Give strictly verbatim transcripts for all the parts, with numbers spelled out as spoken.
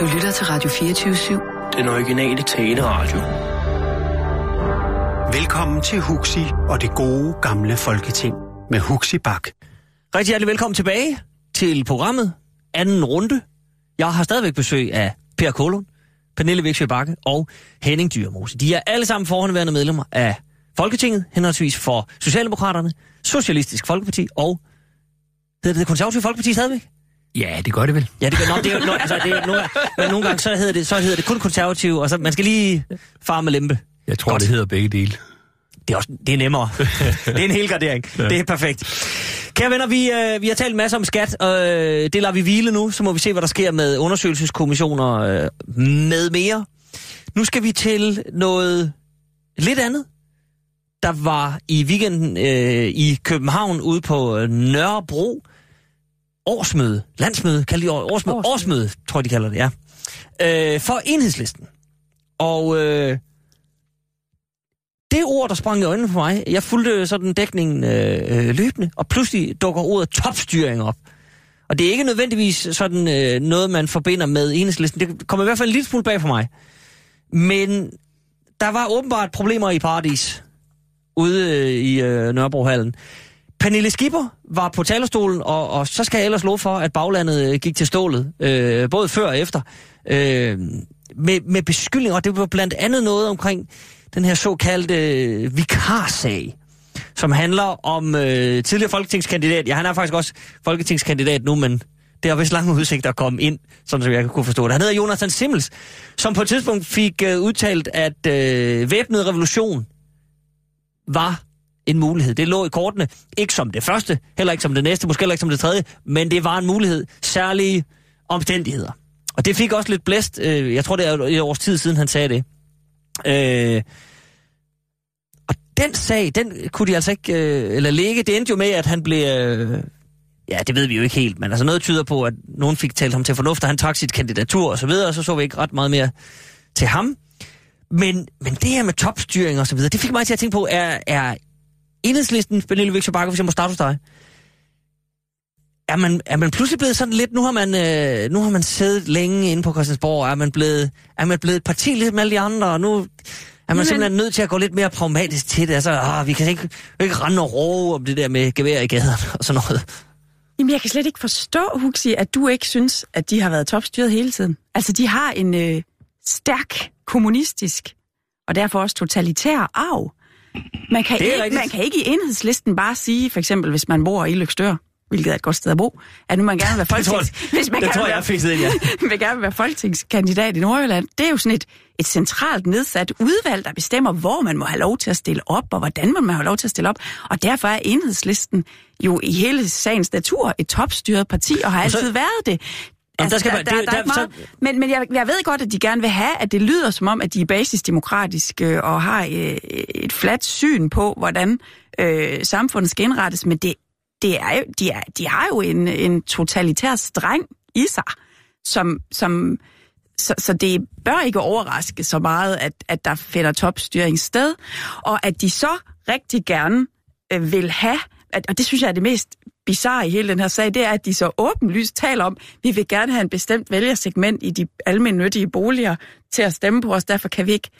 Du lytter til Radio fireogtyve syv. Den originale taleradio. Velkommen til Huxi og det gode gamle Folketing med Huxi Bak. Rigtig hjertelig velkommen tilbage til programmet. Anden runde. Jeg har stadigvæk besøg af Per Kålund, Pernille Vigsø Bagge og Henning Dyremose. De er alle sammen forhåndværende medlemmer af Folketinget, henholdsvis for Socialdemokraterne, Socialistisk Folkeparti og hedder det Konservative Folkeparti stadigvæk? Ja, det gør det vel. Ja, det gør. Nå, det er jo, no, altså, det er, no, men nogle gange så hedder det, så hedder det kun Konservative, og så man skal lige fare med lempe. Jeg tror, Godt. Det hedder begge dele. Det er, også, det er nemmere. Det er en hel gardering. Ja. Det er perfekt. Kære venner, vi, øh, vi har talt masser om skat, og øh, det lader vi hvile nu, så må vi se, hvad der sker med undersøgelseskommissioner øh, med mere. Nu skal vi til noget lidt andet. Der var i weekenden øh, i København ude på øh, Nørrebro årsmøde, landsmøde, kalder de årsmøde, årsmøde, årsmøde tror jeg, de kalder det, ja. Øh, for Enhedslisten. Og øh, det ord, der sprang i øjnene på mig, jeg fulgte sådan dækningen øh, løbende, og pludselig dukker ordet topstyring op. Og det er ikke nødvendigvis sådan øh, noget, man forbinder med Enhedslisten. Det kommer i hvert fald en lille smule bag for mig. Men der var åbenbart problemer i Paradis, ude øh, i øh, Nørrebrohallen. Pernille Skipper var på talerstolen, og, og så skal jeg ellers love for, at baglandet gik til stålet, øh, både før og efter, øh, med, med beskyldninger. Og det var blandt andet noget omkring den her såkaldte øh, vikarsag, som handler om øh, tidligere folketingskandidat. Ja, han er faktisk også folketingskandidat nu, men det har vist lange udsigter at komme ind, sådan som jeg kunne forstå det. Han hedder Jonathan Simmels, som på et tidspunkt fik øh, udtalt, at øh, væbnet revolution var en mulighed. Det lå i kortene, ikke som det første, heller ikke som det næste, måske heller ikke som det tredje, men det var en mulighed, særlige omstændigheder. Og det fik også lidt blæst, øh, jeg tror det er et års tid siden, han sagde det. Øh, og den sag, den kunne de altså ikke øh, eller lægge. Det endte jo med, at han blev, øh, ja, det ved vi jo ikke helt, men altså noget tyder på, at nogen fik talt ham til fornuft, og han trak sit kandidatur og så videre, og så så vi ikke ret meget mere til ham. Men, men det her med topstyring og så videre, det fik mig til at tænke på, er, er Enhedslisten, Pernille Vigsø Bagge, hvis jeg må starte hos dig, er man, er man pludselig blevet sådan lidt, nu har man, øh, nu har man siddet længe inde på Christiansborg, er man blevet, er man blevet et parti lidt med alle de andre, og nu er man Men... simpelthen nødt til at gå lidt mere pragmatisk til det, altså, ah, vi kan ikke, ikke rende og råbe om det der med gevær i gaderne og sådan noget. Jamen, jeg kan slet ikke forstå, Huxi, at du ikke synes, at de har været topstyret hele tiden. Altså, de har en øh, stærk kommunistisk, og derfor også totalitær arv. Man kan, ikke, man kan ikke i Enhedslisten bare sige, for eksempel, hvis man bor i Løgstør, hvilket er et godt sted at bo, at nu man gerne vil være folketings... det tror, hvis man det gerne tror jeg, jeg fik det, ja. vil gerne være folketingskandidat i Nordjylland. Det er jo sådan et, et centralt nedsat udvalg, der bestemmer, hvor man må have lov til at stille op, og hvordan man må have lov til at stille op. Og derfor er Enhedslisten jo i hele sagens natur et topstyret parti, og har altid så... været det. Altså, der skal man, der, der, der, der, der, så... Men, men jeg, jeg ved godt, at de gerne vil have, at det lyder som om, at de er basisdemokratiske og har øh, et fladt syn på, hvordan øh, samfundet skal indrettes, men det, det er jo, de, er, de har jo en, en totalitær streng i sig, som, som, så, så det bør ikke overraske så meget, at, at der finder topstyring sted, og at de så rigtig gerne øh, vil have, at, og det synes jeg er det mest bizarre i hele den her sag, det er, at de så åbenlyst taler om, vi vil gerne have en bestemt vælgersegment i de almennyttige boliger til at stemme på os, derfor kan vi ikke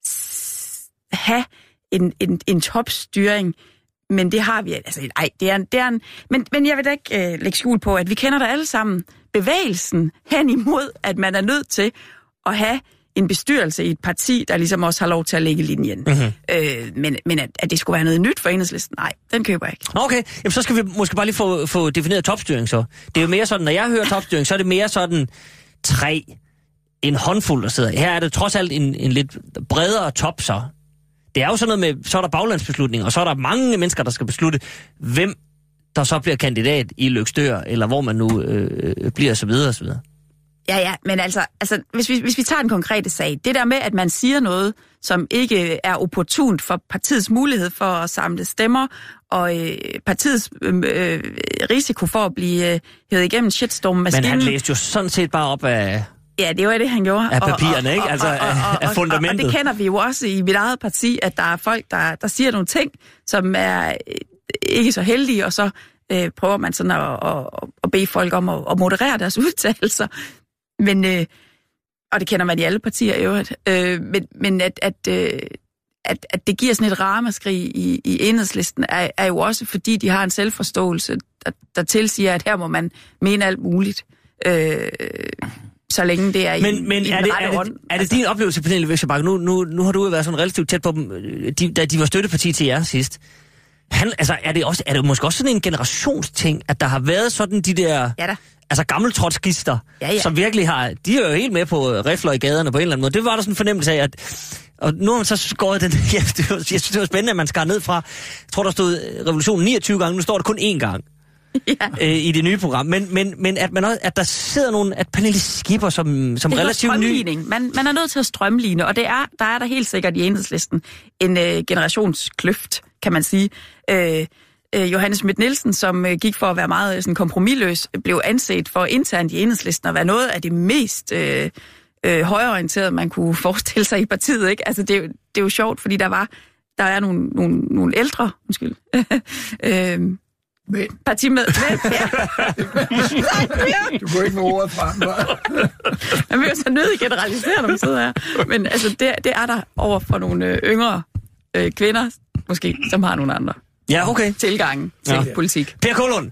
have en, en, en topstyring, men det har vi, altså nej, det er en, det er en men, men jeg vil da ikke øh, lægge skjul på, at vi kender der alle sammen bevægelsen hen imod, at man er nødt til at have en bestyrelse i et parti, der ligesom også har lov til at lægge linjen. Mm-hmm. Øh, men men at, at det skulle være noget nyt for Enhedslisten, nej, den køber jeg ikke. Okay, jamen så skal vi måske bare lige få, få defineret topstyring så. Det er jo mere sådan, når jeg hører topstyring, så er det mere sådan tre, en håndfuld, der sidder. Her er det trods alt en, en lidt bredere top så. Det er jo sådan noget med, så er der baglandsbeslutninger, og så er der mange mennesker, der skal beslutte, hvem der så bliver kandidat i Løgstør, eller hvor man nu øh, bliver, og så videre, og så videre. Ja, ja, men altså, altså hvis, vi, hvis vi tager en konkrete sag, det der med, at man siger noget, som ikke er opportunt for partiets mulighed for at samle stemmer, og øh, partiets øh, risiko for at blive øh, hævet igennem shitstorm-maskinen. Men han læste jo sådan set bare op af... Ja, det var det, han gjorde. Af papirerne, ikke? Altså og, og, og, af fundamentet. Og, og det kender vi jo også i mit eget parti, at der er folk, der, der siger nogle ting, som er ikke så heldige, og så øh, prøver man sådan at, at, at bede folk om at, at moderere deres udtalelser. Men, øh, og det kender man i alle partier i øvrigt, øh, men, men at, at, øh, at, at det giver sådan et ramaskrig i, i Enhedslisten, er, er jo også fordi, de har en selvforståelse, der, der tilsiger, at her må man mene alt muligt, øh, så længe det er men, i, men i er den det, rette er det, ånd. er det din oplevelse, Pernille Vigsø-Bagge? Nu, nu, nu har du jo været sådan relativt tæt på dem, de, da de var støtteparti til jer sidst. Han, altså, er det, også, er det måske også sådan en generationsting, at der har været sådan de der... Ja da. Altså gammeltrotskister, ja, ja. Som virkelig har... De er jo helt med på rifler i gaderne på en eller anden måde. Det var der sådan en fornemmelse af, at... Og nu har man så skåret den... Ja, det var, jeg synes, det var spændende, at man skar ned fra... Jeg tror, der stod revolutionen niogtyve gange. Nu står der kun én gang ja. øh, i det nye program. Men, men, men at, man også, at der sidder nogle... At Pernille Skipper som, som relativt ny... Man, man er nødt til at strømline, og det er, der er der helt sikkert i Enhedslisten en øh, generationskløft, kan man sige. Øh, Johannes Schmidt-Nielsen, som gik for at være meget sådan, kompromisløs, blev anset for internt i Enhedslisten at være noget af det mest øh, øh, højreorienterede, man kunne forestille sig i partiet. Ikke? Altså, det, er jo, det er jo sjovt, fordi der var der er nogle, nogle, nogle ældre, undskyld, øh, men. partimed... Du går ikke med ordet frem, hva'? Man vil jo så nødt generalisere, når man sidder her. Men altså, det, det er der over for nogle øh, yngre øh, kvinder, måske, som har nogle andre. Ja, okay. Tilgangen til ja. politik. Per Kålund.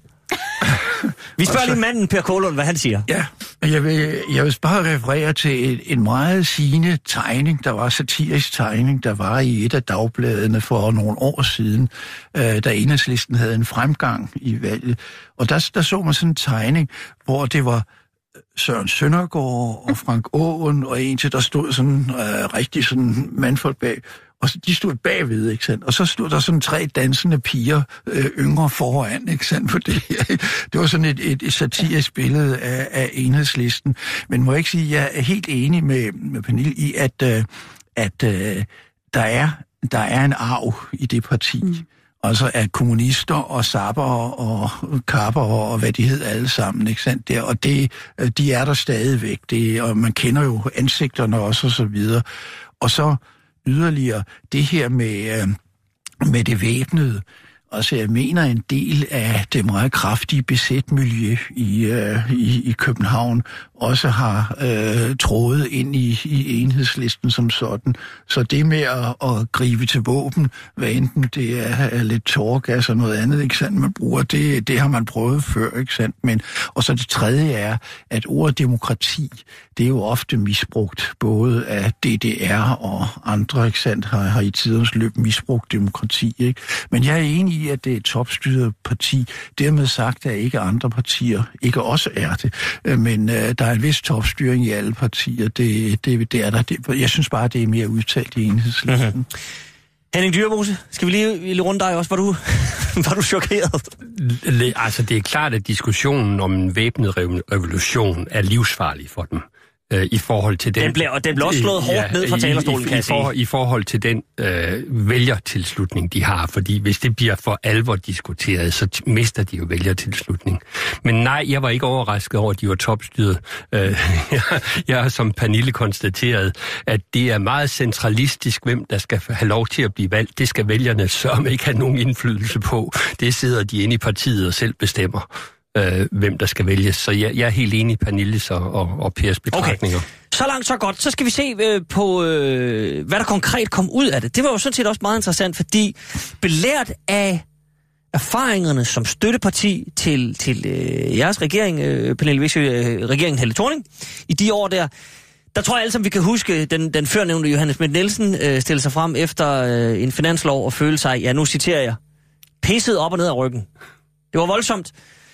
Vi spørger lige manden Per Kålund, hvad han siger. Ja, jeg vil, jeg vil bare referere til et, en meget sigende tegning, der var satirisk tegning, der var i et af dagbladene for nogle år siden, øh, da Enhedslisten havde en fremgang i valget. Og der, der så man sådan en tegning, hvor det var Søren Søndergaard og Frank Aaen og en til, der stod sådan øh, rigtig sådan mandfolk bag. Og de stod bagved, ikke sandt? Og så stod der sådan tre dansende piger, øh, yngre foran, ikke sandt? For det, det var sådan et, et, et satirisk billede af, af Enhedslisten. Men må jeg ikke sige, at jeg er helt enig med, med Pernille i, at, øh, at øh, der, er, der er en arv i det parti. Mm. Altså at kommunister og sapper og kapper og hvad de hedder alle sammen, ikke sandt? Der, og det, de er der stadigvæk. Det, og man kender jo ansigterne også og så videre. Og så yderligere det her med, øh, med det væbnede. Altså, jeg mener, en del af det meget kraftige besætmiljø i, øh, i, i København også har øh, trådet ind i, i Enhedslisten som sådan. Så det med at, at gribe til våben, hvad enten det er, er lidt tåregas og noget andet, ikke sandt, man bruger, det, det har man prøvet før, ikke sandt. Men, og så det tredje er, at ordet demokrati, det er jo ofte misbrugt, både af D D R og andre, ikke sandt, har, har i tidens løb misbrugt demokrati, ikke. Men jeg er enig i, at det er et topstyret parti. Dermed sagt, at ikke andre partier ikke også er det. Men øh, der er en vis topstyring i alle partier. Det, det, det er der. Det, jeg synes bare, det er mere udtalt i Enhedslisten. Mm-hmm. Henning Dyremose, skal vi lige, lige runde dig også? Var du, var du chokeret? Altså, det er klart, at diskussionen om en væbnet revolution er livsfarlig for dem. I forhold til den... Den blev, den blev også slået hårdt ja, ned fra talerstolen, i, i, kan jeg sige. I forhold til den øh, vælgertilslutning, de har. Fordi hvis det bliver for alvor diskuteret, så mister de jo vælgertilslutning. Men nej, jeg var ikke overrasket over, at de var topstyret. Øh, jeg, jeg har som Pernille konstateret, at det er meget centralistisk, hvem der skal have lov til at blive valgt. Det skal vælgerne sørme ikke have nogen indflydelse på. Det sidder de inde i partiet og selv bestemmer. Øh, hvem der skal vælges. Så jeg, jeg er helt enig i Pernilles og, og, og Pers betragtninger. Okay. Så langt, så godt. Så skal vi se øh, på, øh, hvad der konkret kom ud af det. Det var jo sådan set også meget interessant, fordi belært af erfaringerne som støtteparti til, til øh, jeres regering, øh, Pernille Vigsø, øh, regeringen Helle Thorning, i de år der, der tror jeg alle sammen, vi kan huske, den, den førnævnte Johannes Schmidt-Nielsen øh, stille sig frem efter øh, en finanslov og føle sig, ja nu citerer jeg, pisset op og ned af ryggen. Det var voldsomt.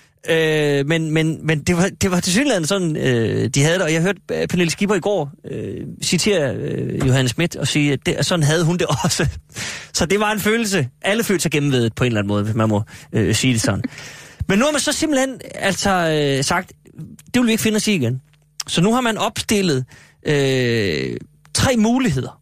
Øh, men men, men det var, det var tilsyneladende sådan, øh, de havde det, og jeg hørte Pernille Skipper i går øh, citere øh, Johannes Schmidt og sige, at det, sådan havde hun det også. Så det var en følelse. Alle følte sig gennemvedet på en eller anden måde, hvis man må øh, sige det sådan. Men nu har man så simpelthen altså øh, sagt, det vil vi ikke finde os i igen. Så nu har man opstillet øh, tre muligheder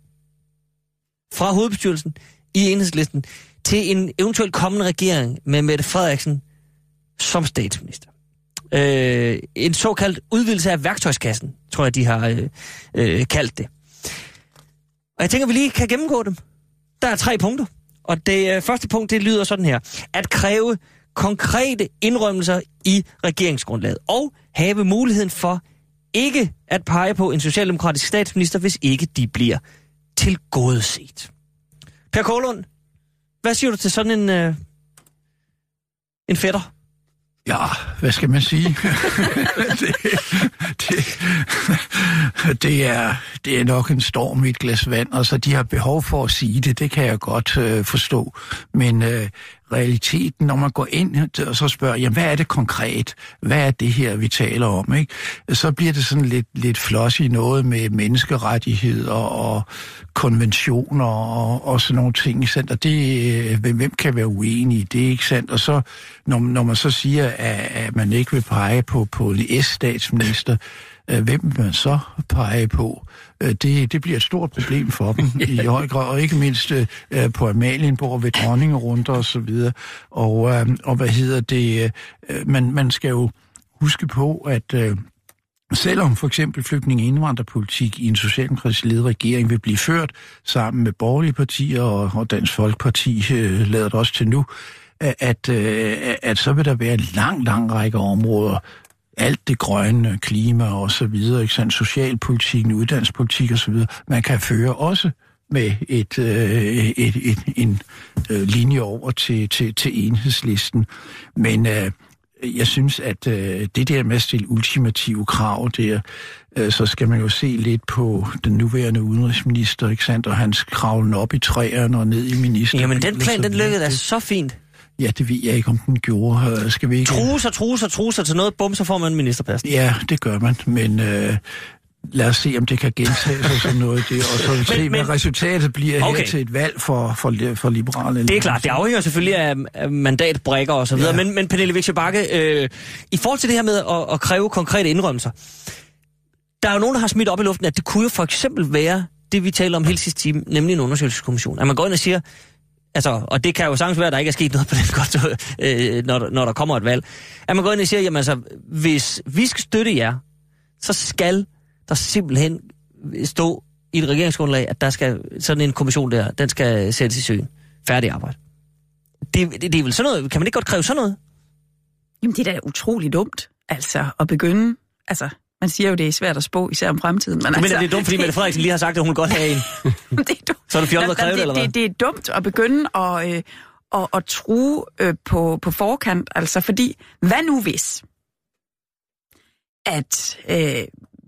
fra hovedbestyrelsen i Enhedslisten til en eventuelt kommende regering med Mette Frederiksen som statsminister. Øh, en såkaldt udvidelse af værktøjskassen, tror jeg, de har øh, øh, kaldt det. Og jeg tænker, vi lige kan gennemgå dem. Der er tre punkter. Og det øh, første punkt, det lyder sådan her. At kræve konkrete indrømmelser i regeringsgrundlaget. Og have muligheden for ikke at pege på en socialdemokratisk statsminister, hvis ikke de bliver tilgodeset. Per Kålund, hvad siger du til sådan en, øh, en fætter? Ja, hvad skal man sige? det, det, det, er, det er nok en storm i et glas vand, og så de har behov for at sige det, det kan jeg godt øh, forstå. Men øh, realiteten, når man går ind og så spørger, jamen hvad er det konkret? Hvad er det her, vi taler om? Ikke? Så bliver det sådan lidt, lidt flossy noget med menneskerettigheder og konventioner og, og sådan nogle ting. Ikke sandt? Og det, hvem kan være uenig i det, ikke sandt? Og så, når, når man så siger, at, at man ikke vil pege på, på en S-statsminister, hvem vil man så pege på? Det, det bliver et stort problem for dem i høj grad, og ikke mindst uh, på Amalienborg ved dronningerunder og så videre. Og, uh, og hvad hedder det? Uh, man, man skal jo huske på, at uh, selvom for eksempel flygtninge- og indvandrerpolitik i en socialdemokratisk ledet regering vil blive ført sammen med borgerlige partier og, og Dansk Folkeparti uh, lader det også til nu, at, uh, at så vil der være en lang, lang række områder, alt det grønne, klima og så videre, ikke sandt, socialpolitik, uddannelsespolitik og så videre, man kan føre også med et, øh, et, et, en øh, linje over til, til, til Enhedslisten. Men øh, jeg synes, at øh, det der med at stille ultimative krav der, øh, så skal man jo se lidt på den nuværende udenrigsminister, ikke sandt, og hans kravlen op i træerne og ned i minister. Jamen den plan, den lykkedes da så fint. Ja, det ved jeg ikke, om den gjorde. Skal vi ikke... Truser, truser, truser til noget, bum, så får man en ministerpost. Ja, det gør man, men øh, lad os se, om det kan gentage sig sådan noget det, og så men, se, hvad men... resultatet bliver okay. Her til et valg for, for, for liberale. Det er klart, det afhænger selvfølgelig af, af mandatbrækker og så videre, ja. men, men Pernille Vigsø Bagge, øh, i forhold til det her med at, at kræve konkrete indrømmelser, der er jo nogen, der har smidt op i luften, at det kunne jo for eksempel være det, vi taler om hele sidste time, nemlig en undersøgelseskommission. At man går ind og siger, altså, og det kan jo sagtens være, at der ikke er sket noget på den konto, øh, når, når der kommer et valg. At man går ind og siger, jamen altså, hvis vi skal støtte jer, så skal der simpelthen stå i et regeringsgrundlag, at der skal sådan en kommission der, den skal sættes i søen. Færdig arbejde. Det, det, det er vel sådan noget, kan man ikke godt kræve sådan noget? Jamen det er da utroligt dumt, altså, at begynde, altså... Man siger jo, det er svært at spå, især om fremtiden. Men du altså, mener, det er dumt, fordi Mette Frederiksen lige har sagt, at hun godt have en? det er dumt. Så er det fjollet at kræve det, eller hvad? Det, det er dumt at begynde at, øh, at, at true øh, på, på forkant. Altså, fordi, hvad nu hvis, at, øh,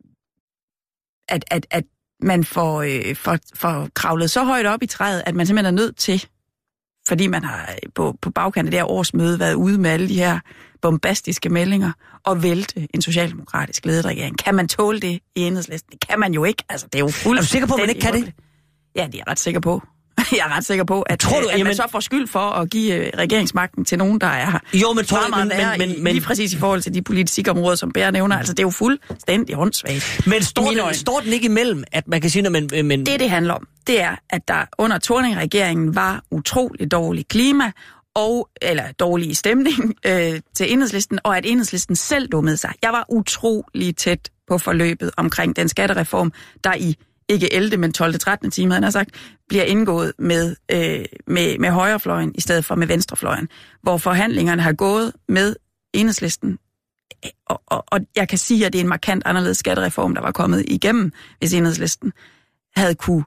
at, at, at man får, øh, får, får kravlet så højt op i træet, at man simpelthen er nødt til, fordi man har på, på bagkanten af det her årsmøde været ude med alle de her bombastiske meldinger og vælte en socialdemokratisk ledet regering. Kan man tåle det i Enhedslisten? Det kan man jo ikke. Altså, det er jo fuldt. Er du sikker på, at man ikke kan det? Ja, det er jeg ret sikker på. Jeg er ret sikker på, at, tror du, at man jamen... så får skyld for at give regeringsmagten til nogen, der er jo, men, tror, meget, meget men, men, men, men, lige præcis i forhold til de politiske områder, som Bære nævner. Altså, det er jo fuldstændig håndsvagt. Men står den, står den ikke imellem, at man kan sige, at man... Men... Det, det handler om, det er, at der under Thorning-regeringen var utrolig dårlig klima, og, eller dårlig stemning øh, til Enhedslisten, og at Enhedslisten selv dummede sig. Jeg var utrolig tæt på forløbet omkring den skattereform, der i ikke ellevte, men tolvte trettende time, han har sagt, bliver indgået med, øh, med, med højrefløjen i stedet for med venstrefløjen, hvor forhandlingerne har gået med Enhedslisten. Og, og, og jeg kan sige, at det er en markant anderledes skattereform, der var kommet igennem, hvis Enhedslisten havde kunne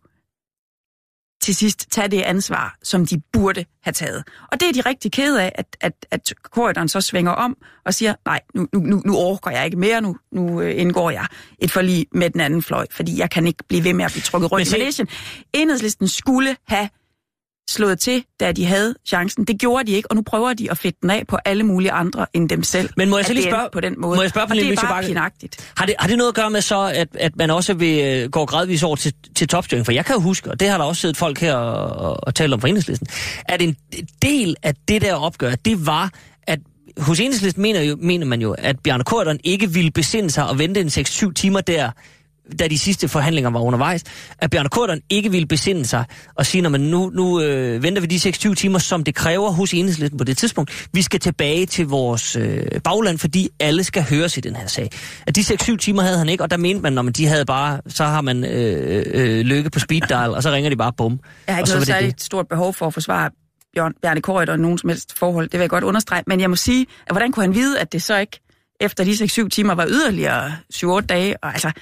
til sidst tage det ansvar, som de burde have taget. Og det er de rigtig kede af, at, at, at korridoren så svinger om og siger, nej, nu, nu, nu orker jeg ikke mere, nu, nu indgår jeg et forlig med den anden fløj, fordi jeg kan ikke blive ved med at blive trukket rundt i malaysen. Enhedslisten skulle have slået til, da de havde chancen. Det gjorde de ikke, og nu prøver de at fedte den af på alle mulige andre end dem selv. Men må jeg så lige spørge på den måde? Må jeg spørge og det er bare pinagtigt. Har det, har det noget at gøre med så, at, at man også vil gå gradvis over til, til topstyring? For jeg kan jo huske, og det har der også siddet folk her og, og, og talt om fra Enhedslisten, at en del af det der opgør, det var, at hos Enhedslisten mener, jo, mener man jo, at Bjarne Corydon ikke ville besinde sig og vente en seks syv timer der, da de sidste forhandlinger var undervejs, at Bjarne Corydon ikke ville besinde sig og sige, at nu, nu øh, venter vi de seks syv timer, som det kræver hos Enhedslisten på det tidspunkt. Vi skal tilbage til vores øh, bagland, fordi alle skal høres i den her sag. At de seks syv timer havde han ikke, og der mente man, når man de havde bare, så har man øh, øh, lykke på speed dial, og så ringer de bare bum. Jeg har ikke noget særligt stort behov for at forsvare Bjarne Corydon nogen som helst forhold, det vil jeg godt understrege, men jeg må sige, at hvordan kunne han vide, at det så ikke efter de seks syv timer var yderligere syv otte dage, og altså...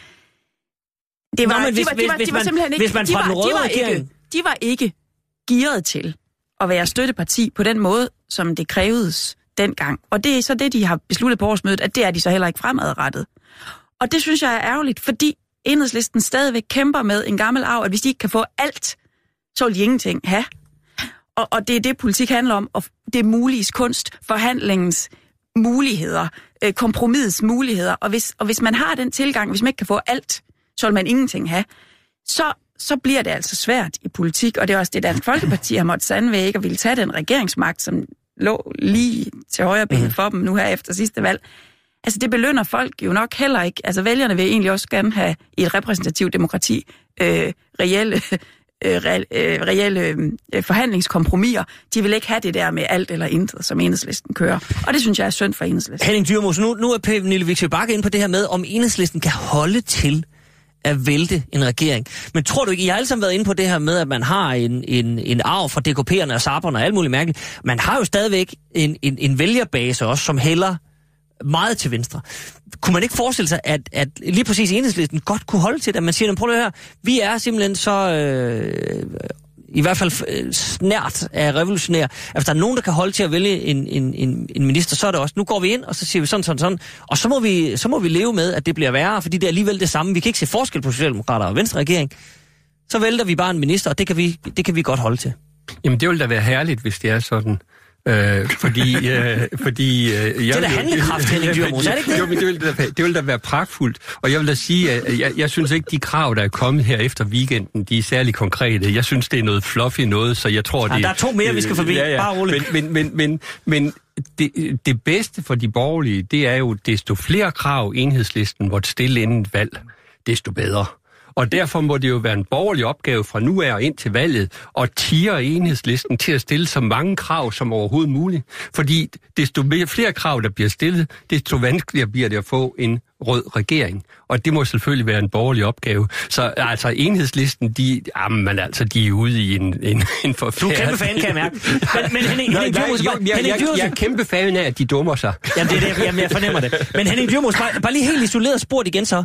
Det var, Nå, men hvis, de var, de var, hvis, de var man, simpelthen ikke... hvis man de fra var, den røde de var regering... ikke, de var ikke gearet til at være støtteparti på den måde, som det krævedes dengang. Og det er så det, de har besluttet på årsmødet, at det er de så heller ikke fremadrettet. Og det synes jeg er ærgerligt, fordi Enhedslisten stadigvæk kæmper med en gammel arv, at hvis de ikke kan få alt, så vil de ingenting have. Og, og det er det, politik handler om, og det er muliges kunst, forhandlingens muligheder, øh, kompromisets muligheder. Og hvis, og hvis man har den tilgang, hvis man ikke kan få alt, så vil man ingenting have, så, så bliver det altså svært i politik. Og det er også det, Dansk Folkeparti har måttet sande ved ikke at ville tage den regeringsmagt, som lå lige til højre benet mm. for dem nu her efter sidste valg. Altså det belønner folk jo nok heller ikke. Altså vælgerne vil egentlig også gerne have i et repræsentativt demokrati øh, reelle, øh, re, øh, reelle øh, forhandlingskompromiser. De vil ikke have det der med alt eller intet, som Enhedslisten kører. Og det synes jeg er synd for Enhedslisten. Henning Dyrmose, nu, nu er Pernille Vigsø Bagge inde på det her med, om Enhedslisten kan holde til at vælte en regering. Men tror du ikke, I har alle sammen været inde på det her med, at man har en, en, en arv fra D K P'erne og Sapperne og alt muligt mærkeligt. Man har jo stadigvæk en, en, en vælgerbase også, som hælder meget til venstre. Kunne man ikke forestille sig, at, at lige præcis Enhedslisten godt kunne holde til det? Man siger, prøv at høre, vi er simpelthen så øh, i hvert fald øh, snært af revolutionære. Altså, der er nogen, der kan holde til at vælge en, en, en, en minister, så er det også, nu går vi ind, og så siger vi sådan, sådan, sådan, og så må vi, så må vi leve med, at det bliver værre, fordi det er alligevel det samme. Vi kan ikke se forskel på Socialdemokrater og Venstre regering. Så vælter vi bare en minister, og det kan vi, det kan vi godt holde til. Jamen, det ville da være herligt, hvis det er sådan. Øh, fordi, øh, fordi øh, jeg, det er da handlekraft, Henning Dyrmose, er det ikke det? Jo, men det ville, da, det ville da være pragtfuldt, og jeg vil da sige, at jeg, jeg synes ikke, de krav, der er kommet her efter weekenden, de er særlig konkrete. Jeg synes, det er noget fluffy noget, så jeg tror, ja, det... Der er to mere, vi skal forbi, ja, ja. Bare roligt. Men, men, men, men, men det, det bedste for de borgerlige, det er jo, desto flere krav Enhedslisten måtte stille inden et valg, desto bedre. Og derfor må det jo være en borgerlig opgave fra nu af og ind til valget, og tire Enhedslisten til at stille så mange krav som overhovedet muligt. Fordi desto flere krav, der bliver stillet, desto vanskeligere bliver det at få en rød regering. Og det må selvfølgelig være en borgerlig opgave. Så altså Enhedslisten, de, jamen, altså, de er ude i en, en, en forfærdelig... Du er kæmpe fan, kan jeg mærke. Men, men Henning, Henning Dyrmose... Jeg, jeg, jeg, jeg er kæmpe fan af, at de dummer sig. Jamen, det er det, jamen, jeg fornemmer det. Men Henning Dyrmose, bare, bare lige helt isoleret spurgt igen så.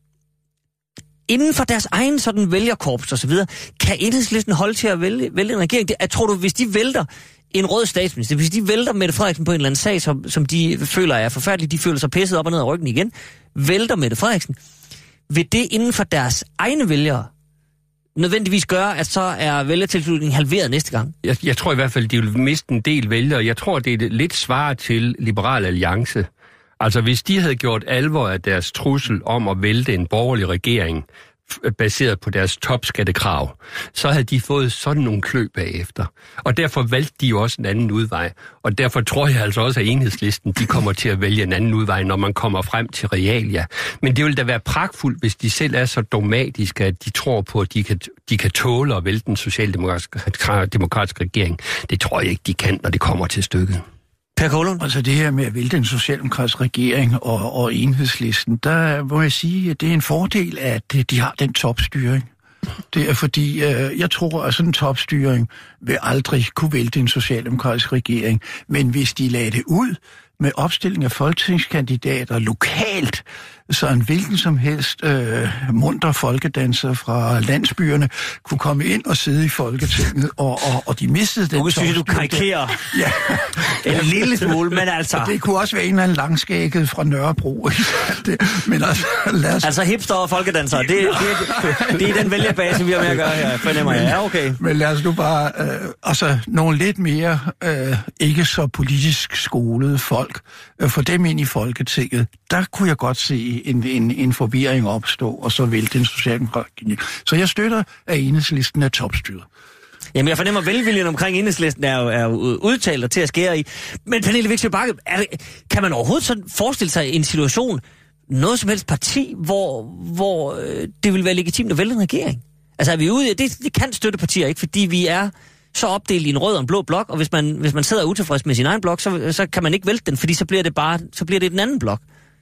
Inden for deres egen sådan vælgerkorps og så videre, kan Enhedslisten holde til at vælge, vælge en regering? Det, jeg tror du, hvis de vælter en rød statsminister, hvis de vælter Mette Frederiksen på en eller anden sag, som, som de føler er forfærdeligt, de føler sig pisset op og ned af ryggen igen, vælter Mette Frederiksen, vil det inden for deres egne vælgere nødvendigvis gøre, at så er vælgertilslutningen halveret næste gang? Jeg, jeg tror i hvert fald, de vil miste en del vælgere. Jeg tror, det er lidt svar til Liberal Alliance. Altså, hvis de havde gjort alvor af deres trussel om at vælte en borgerlig regering, baseret på deres topskattekrav, så havde de fået sådan nogle klø bagefter. Og derfor valgte de jo også en anden udvej. Og derfor tror jeg altså også, at Enhedslisten, de kommer til at vælge en anden udvej, når man kommer frem til realia. Men det vil da være pragtfuldt, hvis de selv er så dogmatiske, at de tror på, at de kan, de kan tåle at vælte den socialdemokratiske regering. Det tror jeg ikke, de kan, når det kommer til stykket. Per Kålund? Altså det her med at vælte en socialdemokratisk regering og, og Enhedslisten, der må jeg sige, at det er en fordel, at de har den topstyring. Det er fordi, øh, jeg tror, at sådan en topstyring vil aldrig kunne vælte en socialdemokratisk regering. Men hvis de lagde det ud med opstilling af folketingskandidater lokalt, så en hvilken som helst øh, munter folkedanser fra landsbyerne kunne komme ind og sidde i Folketinget, og, og, og de mistede den. Du synes, du karikerer ja. en lille smule, men altså... Det kunne også være en eller anden langskægget fra Nørrebro. det, men altså, lad os... altså hipster og folkedansere, det, det, det, det er den vælgerbase, vi har med at gøre her, fornemmer jeg. Ja, okay. Men lad os nu bare... Øh, altså, nogle lidt mere øh, ikke så politisk skolede folk, øh, for dem ind i Folketinget, der kunne jeg godt se En, en, en forvirring opstå, og så vælte den socialdemokratiske. Så jeg støtter, at Enhedslisten er topstyret. Jamen, jeg fornemmer, velviljen omkring Enhedslisten er jo, er jo udtalt og til at skære i. Men Pernille Vigsø Bagge, er det, kan man overhovedet sådan forestille sig en situation, noget som helst parti, hvor, hvor øh, det vil være legitimt at vælte en regering? Altså, er vi ude i, det, det kan støttepartier ikke, fordi vi er så opdelt i en rød og en blå blok, og hvis man, hvis man sidder utilfreds med sin egen blok, så, så kan man ikke vælte den, fordi så bliver det bare, så bliver det den anden blok.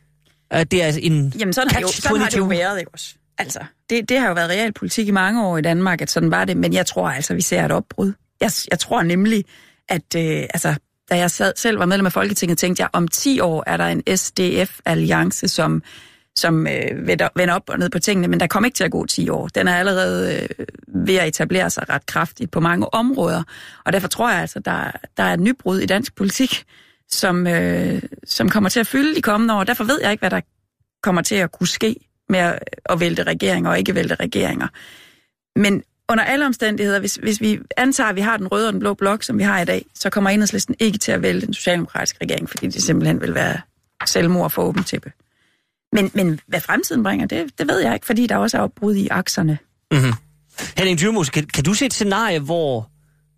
Det er en Jamen sådan har, jo, sådan har det jo været, ikke også? Altså, det, det har jo været realpolitik i mange år i Danmark, at sådan var det, men jeg tror altså, vi ser et opbrud. Jeg, jeg tror nemlig, at øh, altså, da jeg sad, selv var medlem af Folketinget, tænkte jeg, om ti år er der en S D F-alliance, som, som øh, vender, vender op og ned på tingene, men der kommer ikke til at gå ti år. Den er allerede øh, ved at etablere sig ret kraftigt på mange områder, og derfor tror jeg altså, der, der er et nybrud i dansk politik, som, øh, som kommer til at fylde de kommende år. Derfor ved jeg ikke, hvad der kommer til at kunne ske med at, at vælte regeringer og ikke vælte regeringer. Men under alle omstændigheder, hvis, hvis vi antager, at vi har den røde og den blå blok, som vi har i dag, så kommer Enhedslisten ikke til at vælte den socialdemokratiske regering, fordi det simpelthen vil være selvmord for åbent tæppe. Men, men hvad fremtiden bringer, det, det ved jeg ikke, fordi der også er opbrud i akserne. Mm-hmm. Henning Dyrmose, kan, kan du se et scenarie, hvor,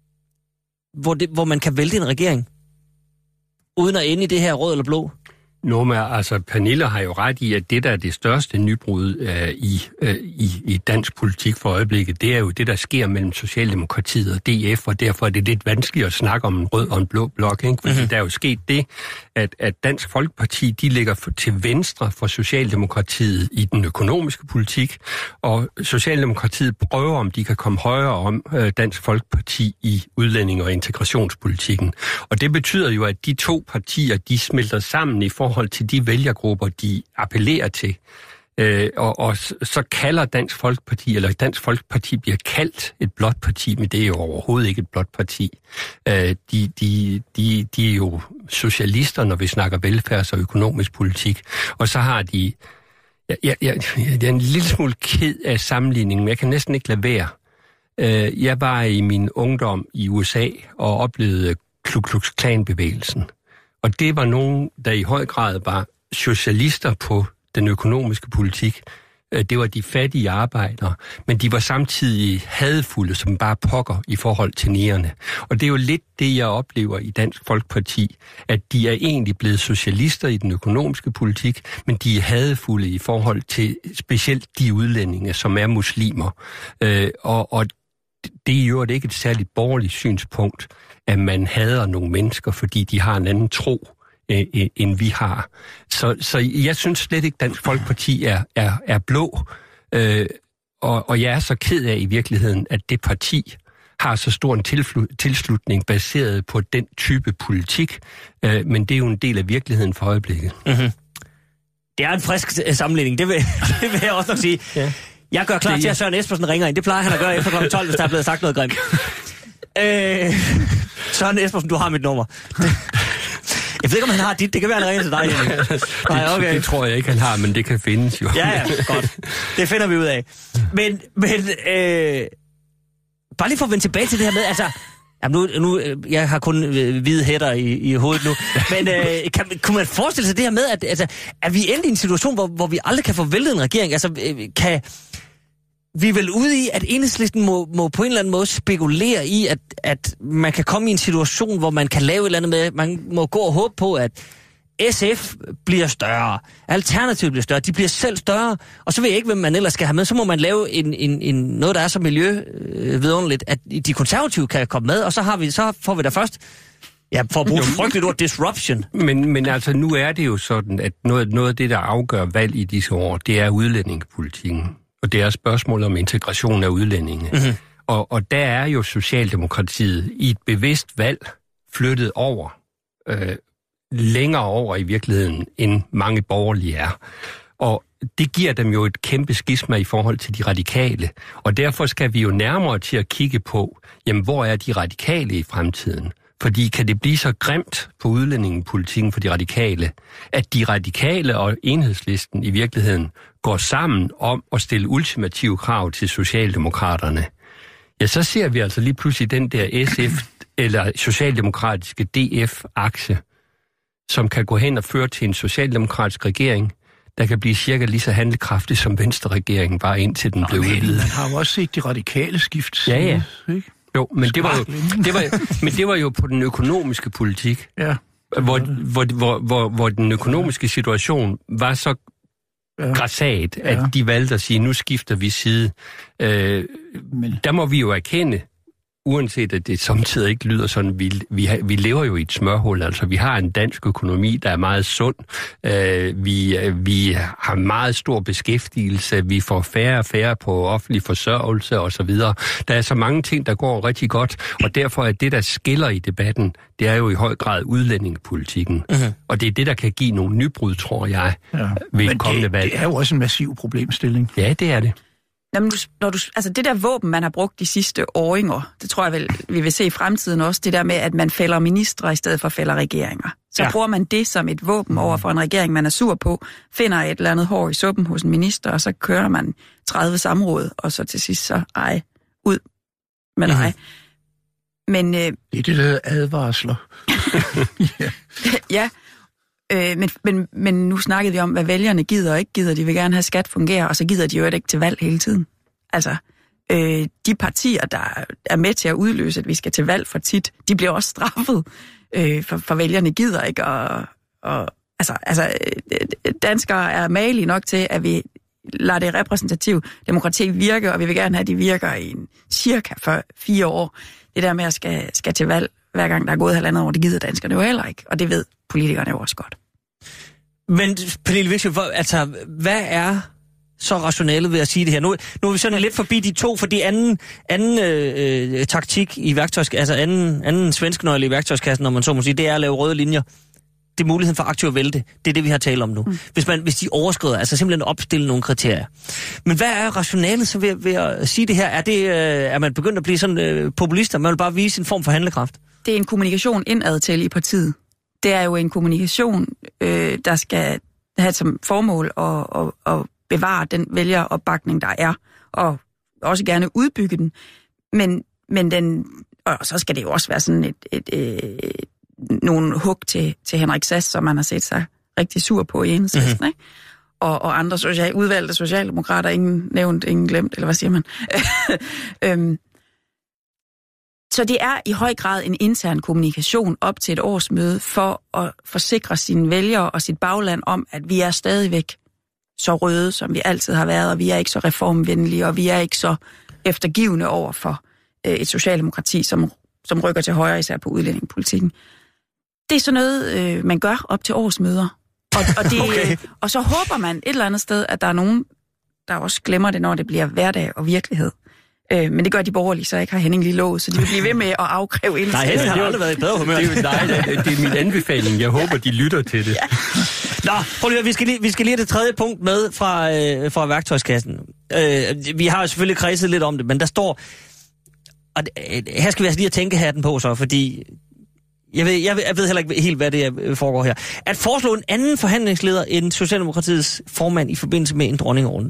hvor, det, hvor man kan vælte en regering, uden at ende i det her rød eller blå? Nå, men altså, Pernille har jo ret i, at det, der er det største nybrud øh, i, øh, i, i dansk politik for øjeblikket, det er jo det, der sker mellem Socialdemokratiet og D F, og derfor er det lidt vanskeligt at snakke om en rød og en blå blok, ikke? Fordi mm-hmm. der er jo sket det, at, at Dansk Folkeparti, de ligger for, til venstre for Socialdemokratiet i den økonomiske politik, og Socialdemokratiet prøver, om de kan komme højere om øh, Dansk Folkeparti i udlænding- og integrationspolitikken. Og det betyder jo, at de to partier, de smelter sammen i forhold til de vælgergrupper, de appellerer til. Øh, og, og så kalder Dansk Folkeparti, eller Dansk Folkeparti bliver kaldt et blåt parti, men det er jo overhovedet ikke et blåt parti. Øh, de, de, de, de er jo socialister, når vi snakker velfærds- og økonomisk politik. Og så har de... Jeg, jeg, jeg, jeg er en lille smule ked af sammenligningen, men jeg kan næsten ikke lade være. Øh, jeg var i min ungdom i U S A og oplevede Ku Klux Klan-bevægelsen. Og det var nogen, der i høj grad var socialister på den økonomiske politik. Det var de fattige arbejdere, men de var samtidig hadefulde som bare pokker i forhold til nærerne. Og det er jo lidt det, jeg oplever i Dansk Folkeparti, at de er egentlig blevet socialister i den økonomiske politik, men de er hadefulde i forhold til specielt de udlændinge, som er muslimer. Og, og det er jo ikke et særligt borgerligt synspunkt, at man hader nogle mennesker, fordi de har en anden tro, øh, end vi har. Så, så jeg synes slet ikke, Dansk Folkeparti er, er, er blå. Øh, og, og jeg er så ked af i virkeligheden, at det parti har så stor en tilflu- tilslutning baseret på den type politik. Øh, men det er jo en del af virkeligheden for øjeblikket. Mm-hmm. Det er en frisk sammenligning, det vil, det vil jeg også nok sige. Ja. Jeg gør klar det, til, at Søren Espersen ringer ind. Det plejer han at gøre efter klokken tolv, hvis der er blevet sagt noget grimt. Øh, Søren Espersen, du har mit nummer. Jeg ved ikke, om han har dit. Det kan være, han ringer til dig. Nej, okay. det, det tror jeg ikke, han har, men det kan findes jo. Ja, ja, godt. Det finder vi ud af. Men, men øh, bare lige for at vende tilbage til det her med, altså... Jamen nu, nu, jeg har kun øh, hvide hætter i, i hovedet nu, men øh, kan, kunne man forestille sig det her med, at altså, er vi endelig i en situation, hvor, hvor vi aldrig kan få væltet en regering? Altså, øh, kan vi er vel ude i, at Enhedslisten må, må på en eller anden måde spekulere i, at, at man kan komme i en situation, hvor man kan lave et eller andet med, man må gå og håbe på, at S F bliver større, Alternativet bliver større, de bliver selv større, og så ved jeg ikke, hvem man ellers skal have med. Så må man lave en, en, en, noget, der er så miljøvidunderligt, at de konservative kan komme med, og så, har vi, så får vi da først, ja, for at bruge et frygteligt ord, disruption. Men, men altså, nu er det jo sådan, at noget, noget af det, der afgør valg i disse år, det er udlændingepolitikken. Og det er spørgsmål om integration af udlændinge. Mm-hmm. Og, og der er jo Socialdemokratiet i et bevidst valg flyttet over, øh, længere over i virkeligheden, end mange borgerlige er. Og det giver dem jo et kæmpe skisma i forhold til de radikale. Og derfor skal vi jo nærmere til at kigge på, jamen, hvor er de radikale i fremtiden? Fordi kan det blive så grimt på udlændingepolitikken for de radikale, at de radikale og Enhedslisten i virkeligheden går sammen om at stille ultimative krav til Socialdemokraterne, ja, så ser vi altså lige pludselig den der S F eller socialdemokratiske D F-akse, som kan gå hen og føre til en socialdemokratisk regering, der kan blive cirka lige så handlekraftig som Venstre-regeringen var, indtil den Nå, blev udvidet. Man har jo også set de radikale skift. Ja, ja. Ikke? Jo, men det, var jo, det var, men det var jo på den økonomiske politik, ja, hvor, hvor, hvor, hvor, hvor den økonomiske situation var så ja. grassat, at ja. de valgte at sige, nu skifter vi side. Øh, men... Der må vi jo erkende, uanset at det samtidig ikke lyder sådan, vi, vi, har, vi lever jo i et smørhul. Altså, vi har en dansk økonomi, der er meget sund. Øh, vi, vi har meget stor beskæftigelse. Vi får færre og færre på offentlig forsørgelse osv. Der er så mange ting, der går rigtig godt, og derfor er det, der skiller i debatten, det er jo i høj grad udlændingepolitikken. Uh-huh. Og det er det, der kan give nogle nybrud, tror jeg, ja. ved et kommende valg. Det er jo også en massiv problemstilling. Ja, det er det. Jamen, når du, altså det der våben, man har brugt de sidste åringer, det tror jeg vel, vi vil se i fremtiden også, det der med, at man fælder ministre i stedet for fælder regeringer. Så ja. bruger man det som et våben over for en regering, man er sur på, finder et eller andet hår i suppen hos en minister, og så kører man tredive samråd, og så til sidst så, ej, ud med dig. Mm-hmm. Men, øh, det er det, der hedder advarsler. ja. ja. Øh, men, men, men nu snakkede vi om, hvad vælgerne gider og ikke gider. De vil gerne have skat fungere, og så gider de jo ikke til valg hele tiden. Altså, øh, de partier, der er med til at udløse, at vi skal til valg for tit, de bliver også straffet, øh, for, for vælgerne gider ikke. Og, og, altså, altså, danskere er magelige nok til, at vi lader det repræsentative demokrati virke, og vi vil gerne have, at de virker i en cirka for fire år. Det der med at skal, skal til valg, hver gang der er gået halvandet år, det gider danskerne jo heller ikke, og det ved politikerne jo også godt. Men Pernille Vigsø, altså, hvad er så rationalet ved at sige det her? Nu, nu er vi sådan lidt forbi de to, fordi anden, anden øh, taktik i værktøjskassen, altså anden, anden svensk nøgle i værktøjskassen, når man så må sige, det er at lave røde linjer. Det er muligheden for aktivt at vælte. Det er det, vi har talt om nu. Mm. Hvis, man, hvis de overskrider, altså simpelthen opstille nogle kriterier. Men hvad er rationalet så ved, ved at sige det her? Er, det, øh, er man begyndt at blive sådan øh, populister? Man vil bare vise en form for handlekraft? Det er en kommunikation indad til i partiet. Det er jo en kommunikation, øh, der skal have som formål at, at, at bevare den vælgeropbakning, der er, og også gerne udbygge den. Men, men den, og så skal det jo også være sådan et, et, et, et nogle hug til, til Henrik Sass, som man har set sig rigtig sur på i Enhedslisten, mm-hmm. ikke? Og, og andre social, udvalgte socialdemokrater, ingen nævnt, ingen glemt, eller hvad siger man? øhm, Så det er i høj grad en intern kommunikation op til et årsmøde for at forsikre sine vælgere og sit bagland om, at vi er stadigvæk så røde, som vi altid har været, og vi er ikke så reformvenlige, og vi er ikke så eftergivende over for øh, et socialdemokrati, som, som rykker til højre, især på udlændingepolitikken. Det er sådan noget, øh, man gør op til årsmøder. Og, og, det, okay. og så håber man et eller andet sted, at der er nogen, der også glemmer det, når det bliver hverdag og virkelighed. Øh, men det gør de borgerlige, så ikke har Henning lige lovet, så de vil blive ved med at afkræve ind. Nej, Henning har aldrig været i bedre humør. Det, nej, det, det er min anbefaling. Jeg håber, de lytter til det. Ja. Nå, prøv lige, vi skal lige, vi skal lige have det tredje punkt med fra, øh, fra værktøjskassen. Øh, vi har jo selvfølgelig kredset lidt om det, men der står, og øh, her skal vi altså lige have tænkehatten på så, fordi jeg ved, jeg, ved, jeg ved heller ikke helt, hvad det er, foregår her. At foreslå en anden forhandlingsleder end Socialdemokratiets formand i forbindelse med en dronningerunde.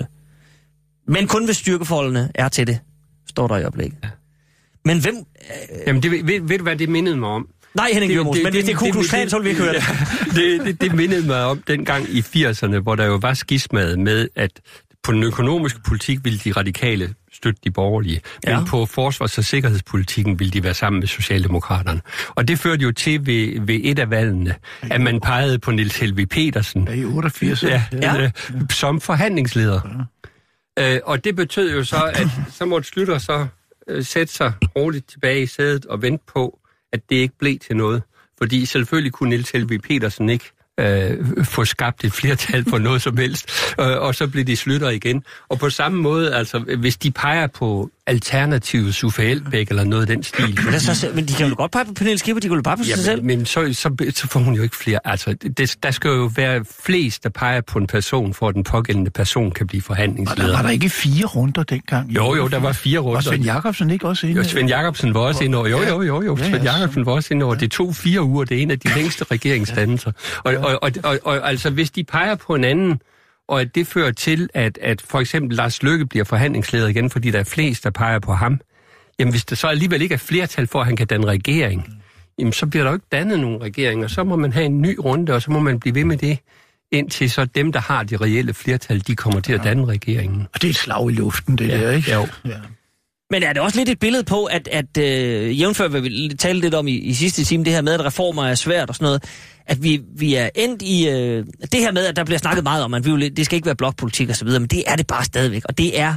Men kun hvis styrkeforholdene er til det, står der i oplægget. Men hvem... Øh... Jamen, det, ved, ved du, hvad det mindede mig om? Nej, Henning Dyrmos, men det, hvis det er Ku Klux Klan, så vil vi ikke høre det. det, det. Det mindede mig om dengang i firserne, hvor der jo var skismaet med, at på den økonomiske politik ville de radikale støtte de borgerlige, men ja. på forsvars- og sikkerhedspolitikken ville de være sammen med Socialdemokraterne. Og det førte jo til ved, ved et af valgene, at man pegede på Niels Helvig Petersen. Ja, i otteogfirs. Ja, ja. Øh, som forhandlingsleder. Ja. Øh, og det betød jo så, at så måtte Schlüter så øh, sætte sig roligt tilbage i sædet og vente på, at det ikke blev til noget. Fordi selvfølgelig kunne Niels Helvig Petersen ikke øh, få skabt et flertal for noget som helst, øh, og så blev de Schlüter igen. Og på samme måde, altså, hvis de peger på alternativet Uffe Elbæk eller noget af den stil. Men, så, men de kan jo godt pege på Pernille Skipper, de kan jo bare på sig ja, selv. Men, men så, så, så får hun jo ikke flere. Altså, det, der skal jo være flest, der peger på en person, for at den pågældende person kan blive forhandlingsleder. Var der, var der ikke fire runder dengang? Jo, jo, der var fire runder. Og Svend Jakobsen ikke også inde? Jo, Svend Jakobsen var også inde over. Jo, jo, jo, jo. Svend Jakobsen var også inde over. Det tog fire uger. Det er en af de længste regeringsdannelser. Og, og, og, og, og altså, hvis de peger på en anden, og at det fører til, at, at for eksempel Lars Løkke bliver forhandlingsleder igen, fordi der er flest, der peger på ham, jamen hvis der så alligevel ikke er flertal for, at han kan danne regering, jamen så bliver der jo ikke dannet nogen regering, og så må man have en ny runde, og så må man blive ved med det, indtil så dem, der har de reelle flertal, de kommer til at danne regeringen. Og det er et slag i luften, det ja. der, ikke? Jo. Ja. Men er det også lidt et billede på, at, at øh, jævnfør, hvad vi talte lidt om i, i sidste time, det her med, at reformer er svært og sådan noget, at vi, vi er endt i øh, det her med, at der bliver snakket meget om, at vi jo, det skal ikke være blokpolitik og så videre, men det er det bare stadigvæk. Og det er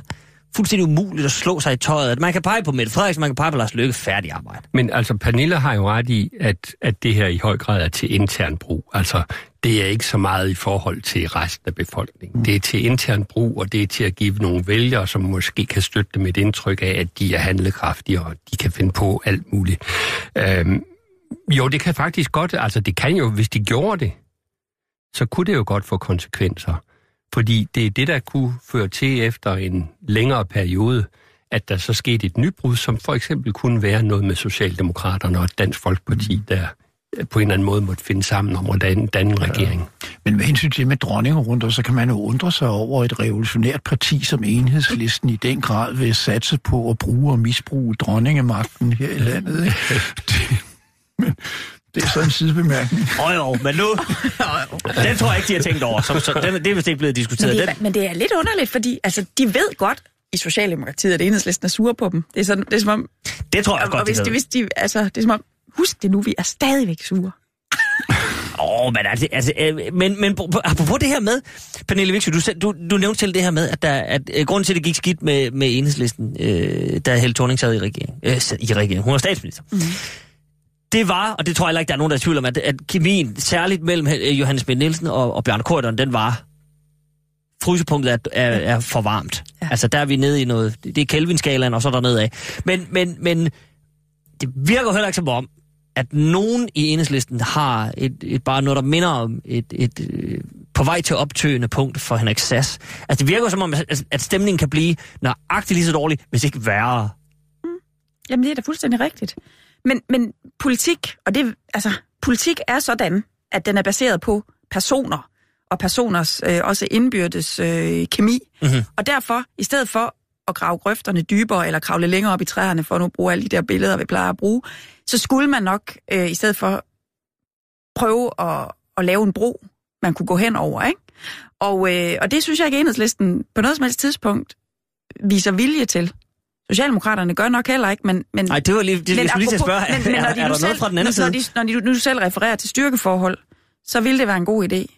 fuldstændig umuligt at slå sig i tøjet. Man kan pege på Mette Frederiksen, man kan pege på Lars Løkke, færdig arbejde. Men altså, Pernille har jo ret i, at, at det her i høj grad er til intern brug. Altså, det er ikke så meget i forhold til resten af befolkningen. Det er til intern brug, og det er til at give nogle vælgere, som måske kan støtte dem et indtryk af, at de er handlekraftige, og de kan finde på alt muligt. Øhm, jo, det kan faktisk godt, altså det kan jo, hvis de gjorde det, så kunne det jo godt få konsekvenser. Fordi det er det, der kunne føre til efter en længere periode, at der så skete et nybrud, som for eksempel kunne være noget med Socialdemokraterne og Dansk Folkeparti, der på en eller anden måde måtte finde sammen om at danne, danne en regering. Ja. Men med hensyn til med dronningerunder, så kan man jo undre sig over et revolutionært parti som Enhedslisten i den grad vil satse på at bruge og misbruge dronningemagten her i landet. Det, men det er så en sidebemærkning. Åh oh, jo, men nu... den tror jeg ikke, de har tænkt over. Så, så den, det er vist ikke blevet diskuteret. Men det, er, men det er lidt underligt, fordi altså, de ved godt i Socialdemokratiet, at Enhedslisten er sure på dem. Det er, sådan, det er som om... Det tror jeg og, godt, og hvis de de, hvis de, altså, det er som om... Husk det nu, vi er stadigvæk sure. Åh, oh, men altså... altså øh, men, men apropos det her med... Pernille Vigsø, du, du, du nævnte til det her med, at, der, at øh, grunden til, at det gik skidt med, med Enhedslisten, øh, da Helle Thorning sad i regering. Øh, sad i regering. Hun var statsminister. Mm-hmm. Det var, og det tror jeg heller ikke, der er nogen, der er i tvivl om, at, at kemien, særligt mellem Johannes Schmidt Nielsen og, og Bjarne Corydon, den var... Frysepunktet er, er, er for varmt. Ja. Altså, der er vi nede i noget... Det er Kelvin-skalaen, og så er der nedad. Men, men, men det virker heller ikke som om, at nogen i Enhedslisten har et, et bare noget, der minder om et, et, et på vej til optøgende punkt for Henrik Sass. Altså, det virker som om, at, at stemningen kan blive nøjagtigt lige så dårlig, hvis ikke værre. Mm. Jamen, det er da fuldstændig rigtigt. Men, men politik, og det, altså, politik er sådan, at den er baseret på personer, og personers øh, også indbyrdes øh, kemi. Mm-hmm. Og derfor, i stedet for at grave grøfterne dybere, eller kravle længere op i træerne, for at nu bruge alle de der billeder, vi plejer at bruge, så skulle man nok, øh, i stedet for, prøve at, at lave en bro, man kunne gå hen over, ikke? Og, øh, og det synes jeg ikke, Enhedslisten på noget som helst tidspunkt viser vilje til. Socialdemokraterne gør nok heller ikke, men... men Nej, det var lige, det, jeg skulle lige til at spørge, men, men, er, er der selv, noget fra den anden når, side? Når de, når de nu selv refererer til styrkeforhold, så ville det være en god idé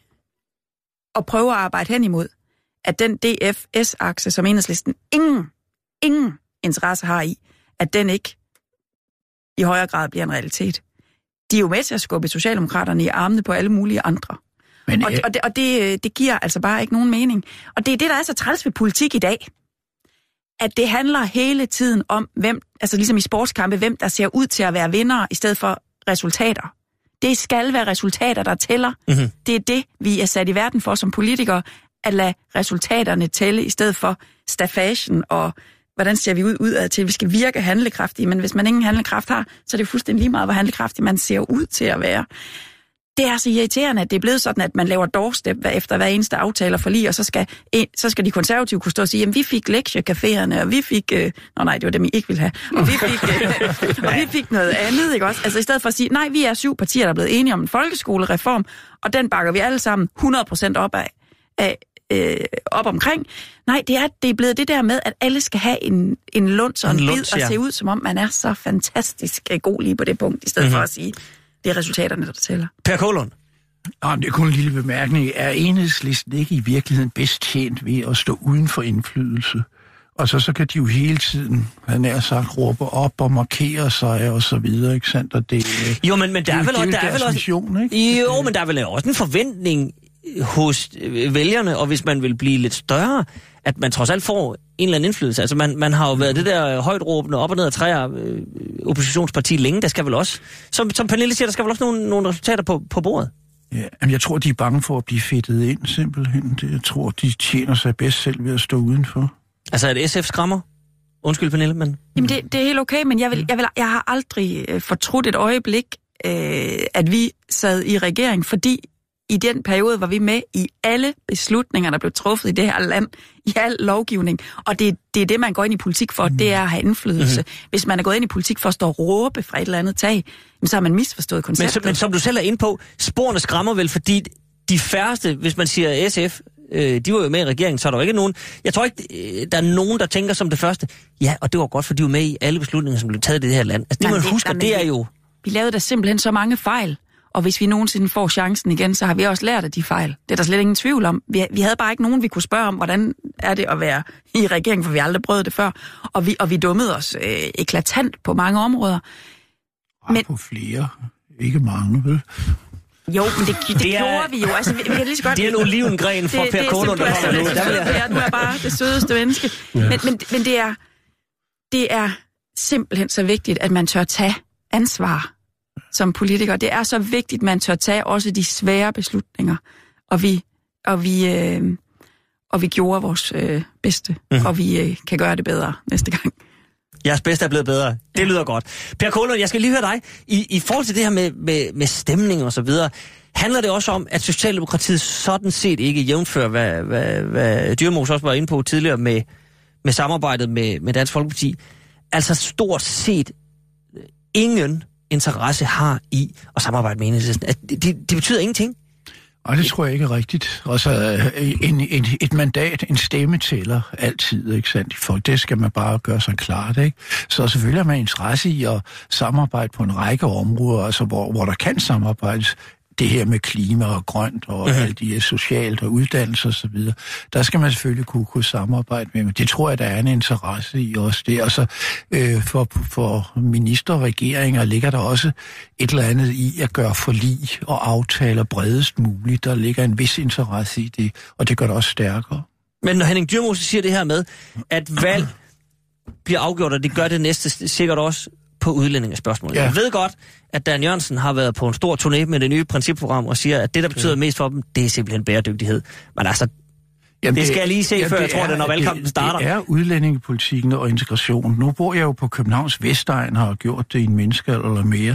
at prøve at arbejde hen imod, at den D F S-akse, som Enhedslisten ingen, ingen interesse har i, at den ikke i højere grad bliver en realitet. De er jo med til at skubbe Socialdemokraterne i armene på alle mulige andre. Men, og og, det, og det, det giver altså bare ikke nogen mening. Og det er det, der er så træls ved politik i dag. At det handler hele tiden om, hvem, altså ligesom i sportskampe, hvem der ser ud til at være vindere, i stedet for resultater. Det skal være resultater, der tæller. Mm-hmm. Det er det, vi er sat i verden for som politikere, at lade resultaterne tælle, i stedet for staffagen og hvordan ser vi ud udad til, at vi skal virke handlekraftige. Men hvis man ingen handlekraft har, så er det fuldstændig lige meget, hvor handlekraftig man ser ud til at være. Det er så irriterende, at det er blevet sådan, at man laver doorstep efter hver eneste aftale for lige, og så skal, så skal de konservative kunne stå og sige, jamen vi fik lektiecaféerne, og vi fik... Øh, nå nej, det var dem, I ikke ville have. Og vi fik, øh, og vi fik noget andet, ikke også? Altså i stedet for at sige, nej, vi er syv partier, der er blevet enige om en folkeskolereform, og den bakker vi alle sammen hundrede procent op af, af øh, op omkring. Nej, det er, det er blevet det der med, at alle skal have en, en lunds og en, en bid, ja. Og se ud, som om man er så fantastisk god lige på det punkt, i stedet mm-hmm. for at sige... Det er resultaterne, der tæller. Per Kålund. Ja, det er kun en lille bemærkning. Er Enhedslisten ikke i virkeligheden bedst tjent ved at stå uden for indflydelse? Og så, så kan de jo hele tiden, han er sagt, råbe op og markere sig og så videre, ikke sandt? Og det, jo, men, men der er vel også... Der er vel også mission, ikke? Jo, men der er vel også en forventning hos vælgerne, og hvis man vil blive lidt større, at man trods alt får en eller anden indflydelse. Altså, man, man har jo været det der højt råbende op og ned af træer øh, oppositionsparti længe. Der skal vel også, som, som Pernille siger, der skal vel også nogle, nogle resultater på, på bordet. Ja, men jeg tror, de er bange for at blive fedtet ind, simpelthen. Det, jeg tror, de tjener sig bedst selv ved at stå udenfor. Altså, er det S F skræmmer? Undskyld, Pernille, men... Jamen, det, det er helt okay, men jeg, vil, jeg, vil, jeg har aldrig øh, fortrudt et øjeblik, øh, at vi sad i regering, fordi i den periode var vi med i alle beslutninger, der blev truffet i det her land, i al lovgivning. Og det, det er det, man går ind i politik for, det er at have indflydelse. Mm-hmm. Hvis man er gået ind i politik for at stå og råbe fra et eller andet tag, så har man misforstået konceptet. Men, men som du selv er inde på, sporene skræmmer vel, fordi de færreste, hvis man siger S F, øh, de var jo med i regeringen, så er der jo ikke nogen... Jeg tror ikke, der er nogen, der tænker som det første, ja, og det var godt, for de var med i alle beslutninger, som blev taget i det her land. Altså det, man husker, det er jo... Vi lavede da simpelthen så mange fejl. Og hvis vi nogensinde får chancen igen, så har vi også lært af de fejl. Det er der slet ingen tvivl om. Vi, vi havde bare ikke nogen, vi kunne spørge om, hvordan er det at være i regeringen, for vi har aldrig prøvet det før. Og vi, og vi dummede os øh, eklatant på mange områder. Men på flere. Ikke mange, vel? Jo, men det, det, det er, gjorde vi jo. Altså, vi, vi kan lige så godt... Det er en olivengren fra Per Kålund, der kommer nu. Det er, nu er bare det sødeste menneske. Ja. Men, men, men det er, det er simpelthen så vigtigt, at man tør tage ansvar som politiker. Det er så vigtigt, at man tør tage også de svære beslutninger. Og vi, og vi, øh, og vi gjorde vores øh, bedste, mm. og vi øh, kan gøre det bedre næste gang. Jeres bedste er blevet bedre. Det lyder godt. Per Kålund, jeg skal lige høre dig. I, i forhold til det her med, med, med stemning og så videre, handler det også om, at Socialdemokratiet sådan set ikke jævnfører, hvad, hvad, hvad Dyrmos også var inde på tidligere med, med samarbejdet med, med Dansk Folkeparti, altså stort set ingen interesse har i at samarbejde med Enhedslisten. Det, det, det betyder ingenting. Og det tror jeg ikke er rigtigt. Altså, en, en, et mandat, en stemme tæller altid, ikke sandt? For det skal man bare gøre sig klart, ikke? Så selvfølgelig har man interesse i at samarbejde på en række områder, altså hvor, hvor der kan samarbejdes. Det her med klima og grønt og mm-hmm. alt det socialt og uddannelse og så videre. Der skal man selvfølgelig kunne, kunne samarbejde med, men det tror jeg, der er en interesse i også det. Altså, øh, for, for minister og regeringer ligger der også et eller andet i at gøre forlig og aftaler bredest muligt. Der ligger en vis interesse i det, og det gør det også stærkere. Men når Henning Dyrmose siger det her med, at valg bliver afgjort, og det gør det næste sikkert også på udlændingespørgsmålet. Ja. Jeg ved godt, at Dan Jørgensen har været på en stor turné med det nye principprogram og siger, at det, der betyder ja. mest for dem, det er simpelthen bæredygtighed. Men altså, jamen, det skal jeg lige se, jamen, før jeg tror, er, det når valgkampen starter. Det er udlændingepolitikken og integration. Nu bor jeg jo på Københavns Vestegn, har gjort det i en menneskealder eller mere,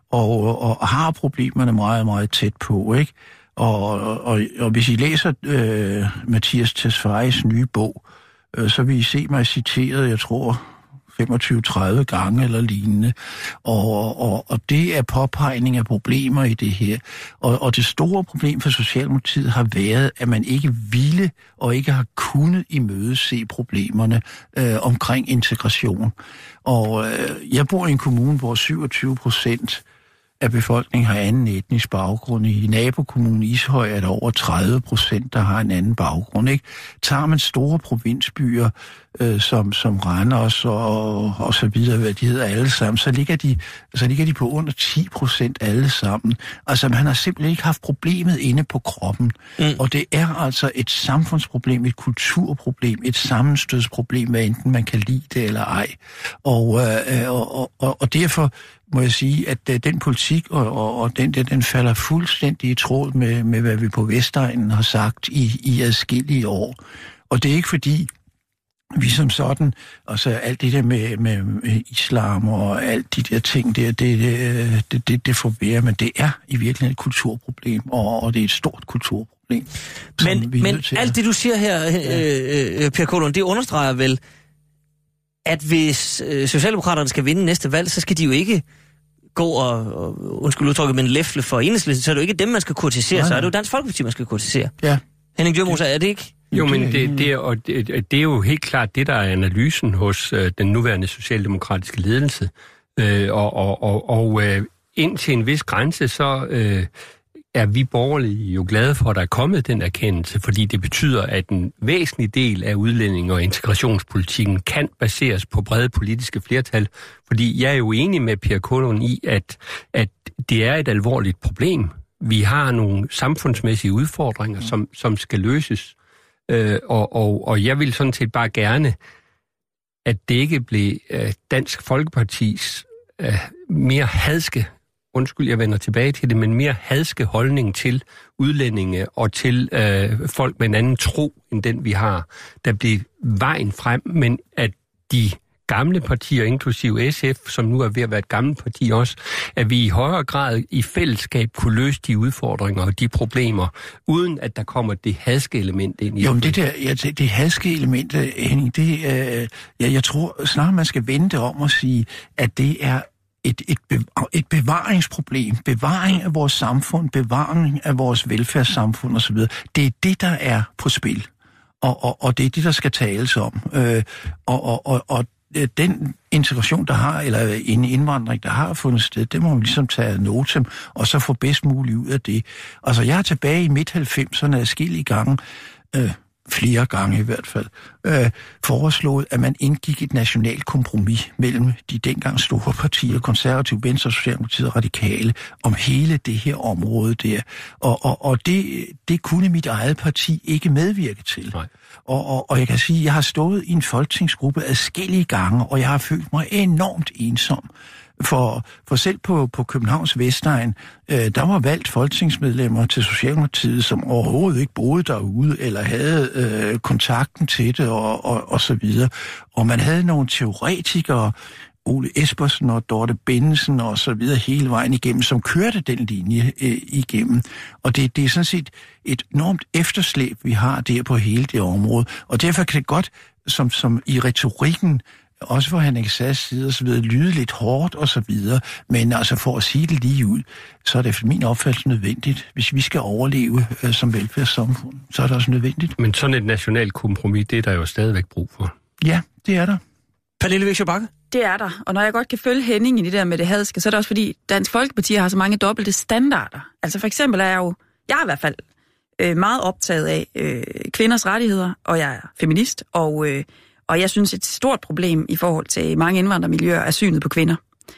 og, og har problemerne meget, meget tæt på, ikke? Og, og, og hvis I læser øh, Mathias Tesfayes nye bog, øh, så vil I se mig citeret, jeg tror, femogtyve til tredive gange eller lignende. Og, og, og det er påpegning af problemer i det her. Og, og det store problem for Socialdemokratiet har været, at man ikke ville og ikke har kunnet imødese problemerne øh, omkring integration. Og øh, jeg bor i en kommune, hvor syvogtyve procent af befolkningen har anden etnisk baggrund. I nabokommunen Ishøj er der over tredive procent, der har en anden baggrund. Ikke? Tager man store provinsbyer, øh, som, som Randers og, og så videre, hvad de hedder alle sammen, så ligger de, så ligger de på under ti procent alle sammen. Altså man har simpelthen ikke haft problemet inde på kroppen. Mm. Og det er altså et samfundsproblem, et kulturproblem, et sammenstødsproblem, hvad enten man kan lide det eller ej. Og, øh, og, og, og derfor må jeg sige, at uh, den politik og, og, og den, den, den falder fuldstændig i tråd med, med, hvad vi på Vestegnen har sagt i, i adskillige år. Og det er ikke fordi, vi som sådan, altså alt det der med, med, med islam og alt de der ting der, det, det, det, det, det forværer, men det er i virkeligheden et kulturproblem, og, og det er et stort kulturproblem. Men, men alt det, du siger her, øh, øh, Per Kålund, det understreger vel, at hvis øh, Socialdemokraterne skal vinde næste valg, så skal de jo ikke gå og, og undskyld udtrykket, men læfle for Enhedslisten, så er det jo ikke dem, man skal kritisere, nej, så er det jo Dansk Folkeparti, man skal kritisere. Ja. Henning Dyrmose, er det ikke? Jo, men det, det, er, og det, det er jo helt klart det, der er analysen hos øh, den nuværende socialdemokratiske ledelse. Øh, og og, og, og øh, indtil en vis grænse, så øh, er vi borgerlige jo glade for, at der er kommet den erkendelse, fordi det betyder, at en væsentlig del af udlænding- og integrationspolitikken kan baseres på brede politiske flertal. Fordi jeg er jo enig med Per Kålund i, at, at det er et alvorligt problem. Vi har nogle samfundsmæssige udfordringer, som, som skal løses. Øh, og, og, og jeg vil sådan set bare gerne, at det ikke blev øh, Dansk Folkepartis øh, mere hadske, undskyld, jeg vender tilbage til det, men mere hadske holdning til udlændinge og til øh, folk med en anden tro, end den vi har, der bliver vejen frem, men at de gamle partier, inklusive S F, som nu er ved at være et gammelt parti også, at vi i højere grad i fællesskab kunne løse de udfordringer og de problemer, uden at der kommer det hadske element ind i. Jo, men det der, ja, det, det hadske element, Henning, det, øh, ja, jeg tror snart, man skal vende det om og sige, at det er Et, et, et bevaringsproblem, bevaring af vores samfund, bevaring af vores velfærdssamfund osv. Det er det, der er på spil, og, og, og det er det, der skal tales om. Øh, og, og, og, og den integration, der har, eller en indvandring, der har fundet sted, det må man ligesom tage ad notam, og så få bedst muligt ud af det. Altså, jeg er tilbage i midt halvfemserne adskillige gange, øh, flere gange i hvert fald, øh, foreslået, at man indgik et nationalt kompromis mellem de dengang store partier, Konservative, Venstre, Socialdemokratiet og Radikale, om hele det her område der. Og, og, og det, det kunne mit eget parti ikke medvirke til. Og, og, og jeg kan sige, at jeg har stået i en folketingsgruppe adskillige gange, og jeg har følt mig enormt ensom. For, for selv på, på Københavns Vestegn, øh, der var valgt folketingsmedlemmer til Socialdemokratiet, som overhovedet ikke boede derude, eller havde øh, kontakten til det, og, og, og så videre. Og man havde nogle teoretikere, Ole Espersen og Dorte Bensen og så videre hele vejen igennem, som kørte den linje øh, igennem. Og det, det er sådan set et enormt efterslæb, vi har der på hele det område. Og derfor kan det godt, som, som i retorikken, også for Henrik Sass side og så videre, lyde lidt hårdt og så videre, men altså for at sige det lige ud, så er det efter min opfattelse nødvendigt. Hvis vi skal overleve øh, som velfærdssamfund, så er det også nødvendigt. Men sådan et nationalt kompromis, det er der jo stadigvæk brug for. Ja, det er der. Pernille Vigsø Bagge? Det er der, og når jeg godt kan følge Henning i det der med det hadske, så er det også fordi Dansk Folkeparti har så mange dobbelte standarder. Altså for eksempel er jeg jo, jeg er i hvert fald øh, meget optaget af øh, kvinders rettigheder, og jeg er feminist, og øh, Og jeg synes, et stort problem i forhold til mange indvandrermiljøer er synet på kvinder.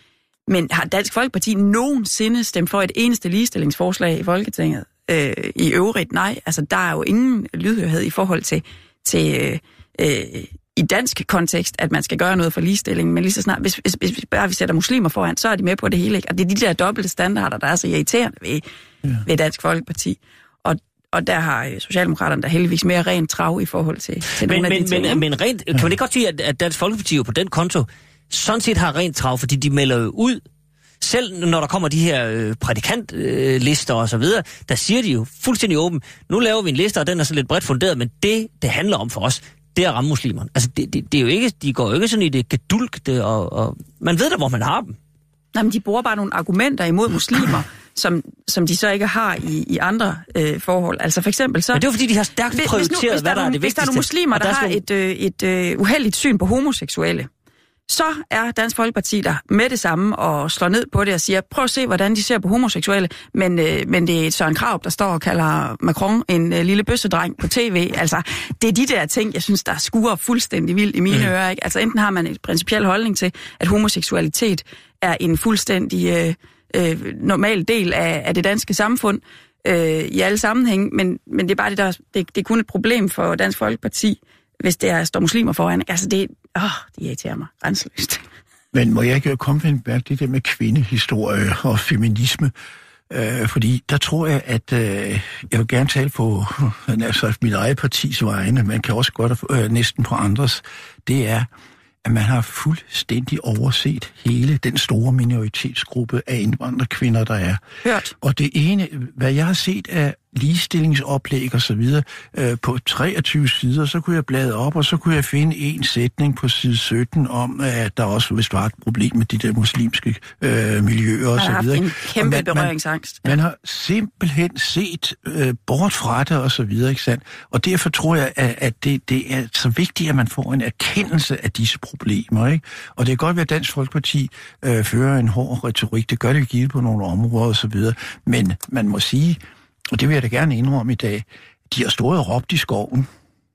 Men har Dansk Folkeparti nogensinde stemt for et eneste ligestillingsforslag i Folketinget? Øh, I øvrigt, nej. Altså, der er jo ingen lydhørhed i forhold til, til øh, øh, i dansk kontekst, at man skal gøre noget for ligestilling. Men lige så snart, hvis, hvis, hvis bare vi sætter muslimer foran, så er de med på det hele. Ikke? Og det er de der dobbelte standarder, der er så irriterende ved, ja. ved Dansk Folkeparti. Og Og der har Socialdemokraterne der heldigvis mere rent trav i forhold til, til men, nogle af de men, ting. Men, men rent, kan man ikke godt sige, at, at Dansk Folkeparti jo på den konto sådan set har rent trav, fordi de melder jo ud, selv når der kommer de her øh, prædikantlister øh, og så videre, der siger de jo fuldstændig åben, nu laver vi en liste, og den er så lidt bredt funderet, men det, det handler om for os, det er at ramme muslimerne. Altså, det, det, det er jo ikke, de går jo ikke sådan i det gedulgte, og, og man ved da, hvor man har dem. Nej, men de bruger bare nogle argumenter imod muslimer, som, som de så ikke har i, i andre øh, forhold. Altså for eksempel så... Men det er fordi, de har stærkt hvis, prioriteret, hvis nu, hvis hvad der er, er det vigtigste. Hvis der er nogle muslimer, der, der har et, øh, et øh, uheldigt syn på homoseksuelle, så er Dansk Folkeparti der med det samme og slår ned på det og siger, prøv at se, hvordan de ser på homoseksuelle, men, øh, men det er Søren Krarup, der står og kalder Macron en øh, lille bøssedreng på tv. Altså, det er de der ting, jeg synes, der skuer fuldstændig vildt i mine mm. ører. Ikke? Altså, enten har man en principiel holdning til, at homoseksualitet er en fuldstændig øh, øh, normal del af, af det danske samfund øh, i alle sammenhænge, men, men det er bare det, der, det, det er kun et problem for Dansk Folkeparti, hvis der står muslimer foran. Altså, det, åh, det irriterer mig grænseløst. Men må jeg ikke komme med en det der med kvindehistorie og feminisme? Øh, fordi der tror jeg, at øh, jeg vil gerne tale på altså, mit eget partis vegne, man kan også godt øh, næsten på andres. Det er, at man har fuldstændig overset hele den store minoritetsgruppe af indvandrerkvinder, der er. Hørt. Og det ene, hvad jeg har set af ligestillingsoplæg og så videre, øh, på treogtyve sider, så kunne jeg bladre op, og så kunne jeg finde en sætning på side sytten om, at der også vist var et problem med de der muslimske øh, miljøer og så videre. Man har haft en kæmpe man, berøringsangst. Man, man har simpelthen set øh, bort fra det og så videre, ikke sandt? Og derfor tror jeg, at, at det, det er så vigtigt, at man får en erkendelse af disse problemer, ikke? Og det er godt, at Dansk Folkeparti øh, fører en hård retorik. Det gør det givet på nogle områder og så videre. Men man må sige, og det vil jeg da gerne indrømme i dag, de har stået og råbt i skoven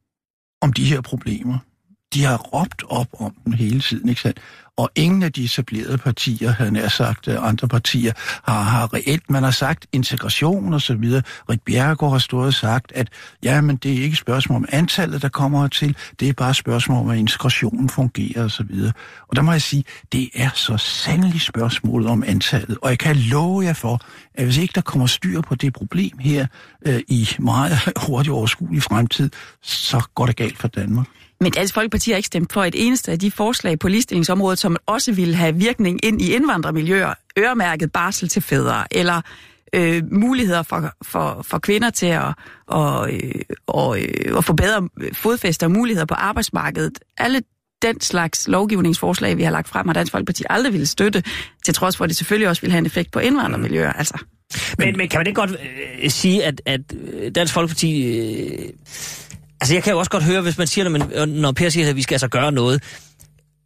om de her problemer. De har råbt op om dem hele tiden, ikke sandt? Og ingen af de etablerede partier, havde nær sagt andre partier, har, har reelt, man har sagt integration og så videre. Rik Bjerregaard har stået og sagt, at ja, men det er ikke et spørgsmål om antallet, der kommer hertil, det er bare et spørgsmål om, at integrationen fungerer og så videre. Og der må jeg sige, det er så sandelig spørgsmålet om antallet. Og jeg kan love jer for, at hvis ikke der kommer styr på det problem her øh, i meget hurtigt overskuelig fremtid, så går det galt for Danmark. Men Dansk Folkeparti har ikke stemt for et eneste af de forslag på ligestillingsområdet, som også ville have virkning ind i indvandrermiljøer, øremærket barsel til fædre, eller øh, muligheder for, for, for kvinder til at og, øh, og, øh, at få bedre fodfæste og muligheder på arbejdsmarkedet. Alle den slags lovgivningsforslag, vi har lagt frem, har Dansk Folkeparti aldrig ville støtte, til trods for, at det selvfølgelig også ville have en effekt på indvandrermiljøer. Altså. Men, men kan man ikke godt øh, sige, at, at Dansk Folkeparti... Øh, altså jeg kan jo også godt høre, hvis man siger, når, man, når Per siger, at vi skal altså gøre noget.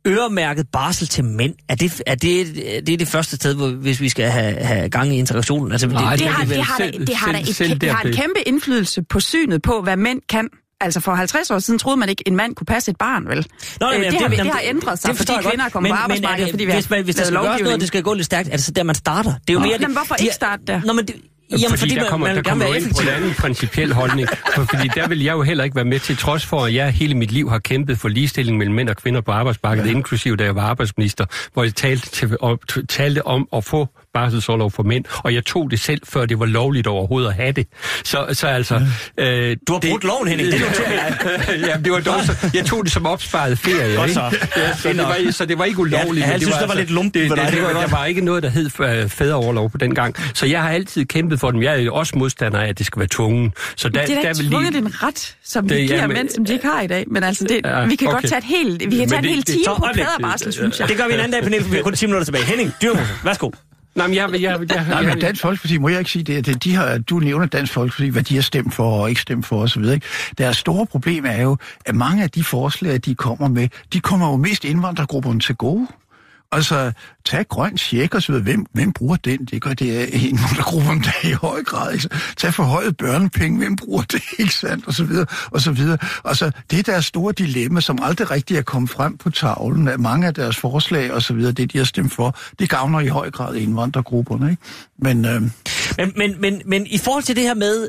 øremærket barsel til mænd, er det er det, det, er det første sted, hvor, hvis vi skal have, have gang i integrationen? Altså, Nej, det, det, det, har, det, det, har, selv, det, det, har, selv, et, selv det har en kæmpe indflydelse på synet på, hvad mænd kan. Altså for halvtreds år siden troede man ikke, en mand kunne passe et barn, vel? Nå, øh, jamen, det, har, det, det har ændret sig, fordi kvinder kommer på arbejdsmarkedet, fordi vi hvis, man, hvis der skal gøres noget, det skal gå lidt stærkt, er det så der, man starter? Det er jo Nå, mere, men hvorfor de, ikke starte der? Nå, men det, Jamen, fordi, fordi der man, kommer, man der kommer du ind på en anden principiel holdning. For, fordi der vil jeg jo heller ikke være med til, trods for, at jeg hele mit liv har kæmpet for ligestilling mellem mænd og kvinder på arbejdsmarkedet, ja. Inklusive da jeg var arbejdsminister, hvor jeg talte, til, og, talte om at få barselsorlov for mænd, og jeg tog det selv, før det var lovligt overhovedet at have det. Så, så altså... Øh, du har brudt det, loven, Henning, det noterer jeg. Jamen, det var dog, så, jeg tog det som opsparet ferie, Godt ikke? så. Ja, så, det var, så det var ikke ulovligt. Ja, jeg det synes, var, det var altså, lidt lumpen det, for dig. Det, det, det, der var ikke noget, der hed fædreorlov på den gang. Så jeg har altid kæmpet for dem. Jeg er jo også modstander af, at det skal være tvungen. Så der, det er da ikke tvunget lige... en ret, som det, vi giver ja, men, mænd, som de ikke har i dag. Men altså, det, ja, vi kan okay. godt tage et helt, vi kan tage det, en hel time det, på fædrebarsel, synes jeg. Det gør vi en anden dag, Pernille, for vi har kun ti minutter tilbage. Henning, Dyrmose, værsgo. Nej, men jeg, jeg, jeg, jeg, Nej, men Dansk Folkeparti, må jeg ikke sige det, at de har, du nævner Dansk Folkeparti, hvad de har stemt for og ikke stemt for osv. Deres store problem er jo, at mange af de forslag, de kommer med, de kommer jo mest indvandrergrupperne til gode. Altså, tag grøn check og så videre. Hvem, hvem bruger den? Det gør det indvandrergrupperne der i høj grad. Ikke? Tag forhøjet børnepenge. Hvem bruger det? Ikke sandt? Og så videre, og så videre. Altså, det er deres store dilemma, som aldrig rigtig er kommet frem på tavlen. At mange af deres forslag og så videre, det de har stemt for, det gavner i høj grad indvandrergrupperne. Ikke? Men, øh... men, men, men, men i forhold til det her med...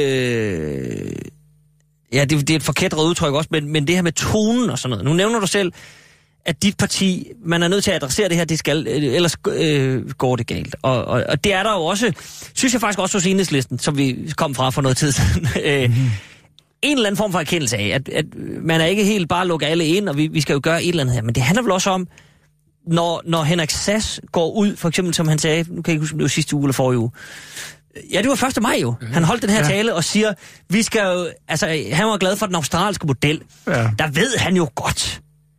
Øh... Ja, det, det er et forkætret udtryk også, men, men det her med tonen og sådan noget. Nu nævner du selv, at dit parti, man er nødt til at adressere det her, det skal, ellers øh, går det galt. Og, og, og det er der jo også, synes jeg faktisk også hos Enhedslisten, som vi kom fra for noget tid siden, øh, mm-hmm. en eller anden form for erkendelse af, at, at man er ikke helt bare lukke alle ind, og vi, vi skal jo gøre et eller andet her. Men det handler vel også om, når, når Henrik Sass går ud, for eksempel som han sagde, nu kan jeg ikke huske, om det var sidste uge eller forrige uge, ja, det var første maj jo. Han holdt den her ja. tale og siger, vi skal jo, altså han var glad for den australske model. Ja. Der ved han jo godt,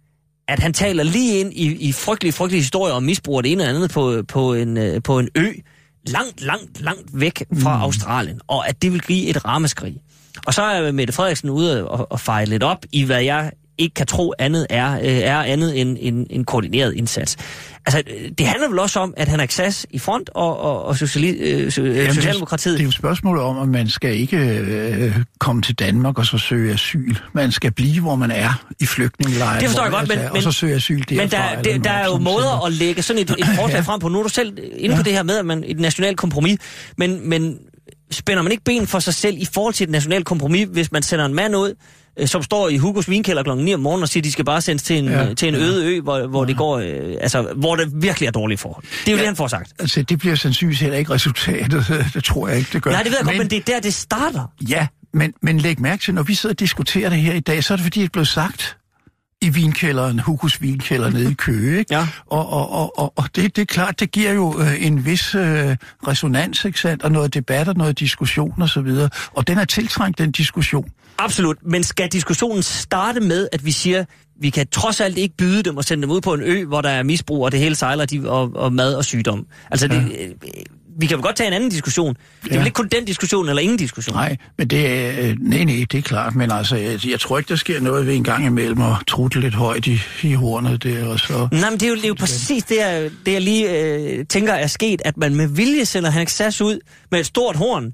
at han taler lige ind i, i frygtelige, frygtelige historier om misbrug og det ene og andet på, på, en, på en ø, langt, langt, langt væk fra mm. Australien, og at det vil give et ramaskrig. Og så er Mette Frederiksen ude og, og feje lidt op i, hvad jeg ikke kan tro andet er, er andet end en, en koordineret indsats. Altså, det handler vel også om, at Henrik Sass i front og, og, og sociali, øh, Jamen, Socialdemokratiet... Det er jo et spørgsmål om, at man skal ikke øh, komme til Danmark og så søge asyl. Man skal blive, hvor man er i flygtningelejren. Det forstår jeg godt, men, er, og så søge asyl derfra. Men der, det, der er jo måder at lægge sådan et, et forslag ja. frem på. Nu er du selv inde ja. på det her med, at man et nationalt kompromis, men, men spænder man ikke ben for sig selv i forhold til et nationalt kompromis, hvis man sender en mand ud, som står i Hugos vinkælder klokken ni om morgenen og siger, at de skal bare sendes til en, ja, til en øde ø, hvor, hvor, ja. det går, øh, altså, hvor det virkelig er dårlige forhold. Det er jo ja, det, han får sagt. Altså, det bliver sandsynligvis heller ikke resultatet. Det tror jeg ikke, det gør. Nej, det ved jeg men, godt, men det er der, det starter. Ja, men, men læg mærke til, når vi sidder og diskuterer det her i dag, så er det fordi, det er blevet sagt i vinkælderen, Hugos vinkælder nede i Køge, ikke? Ja. Og, og, og, og, og det, det er klart, det giver jo øh, en vis øh, resonans, ikke sandt? Og noget debat og noget diskussion og så videre. Og den er tiltrængt, den diskussion. Absolut, men skal diskussionen starte med, at vi siger, vi kan trods alt ikke byde dem og sende dem ud på en ø, hvor der er misbrug, og det hele sejler, de, og, og mad og sygdom. Altså, det, ja. vi kan jo godt tage en anden diskussion. Det er ja. vel ikke kun den diskussion, eller ingen diskussion? Nej, men det er, nej, nej, det er klart, men altså, jeg, jeg tror ikke, der sker noget ved en gang imellem at trutte lidt højt i, i hornet der, og så... Nej, men det er jo, det er jo præcis det, jeg, det, jeg lige øh, tænker er sket, at man med vilje sender Henrik Sass ud med et stort horn,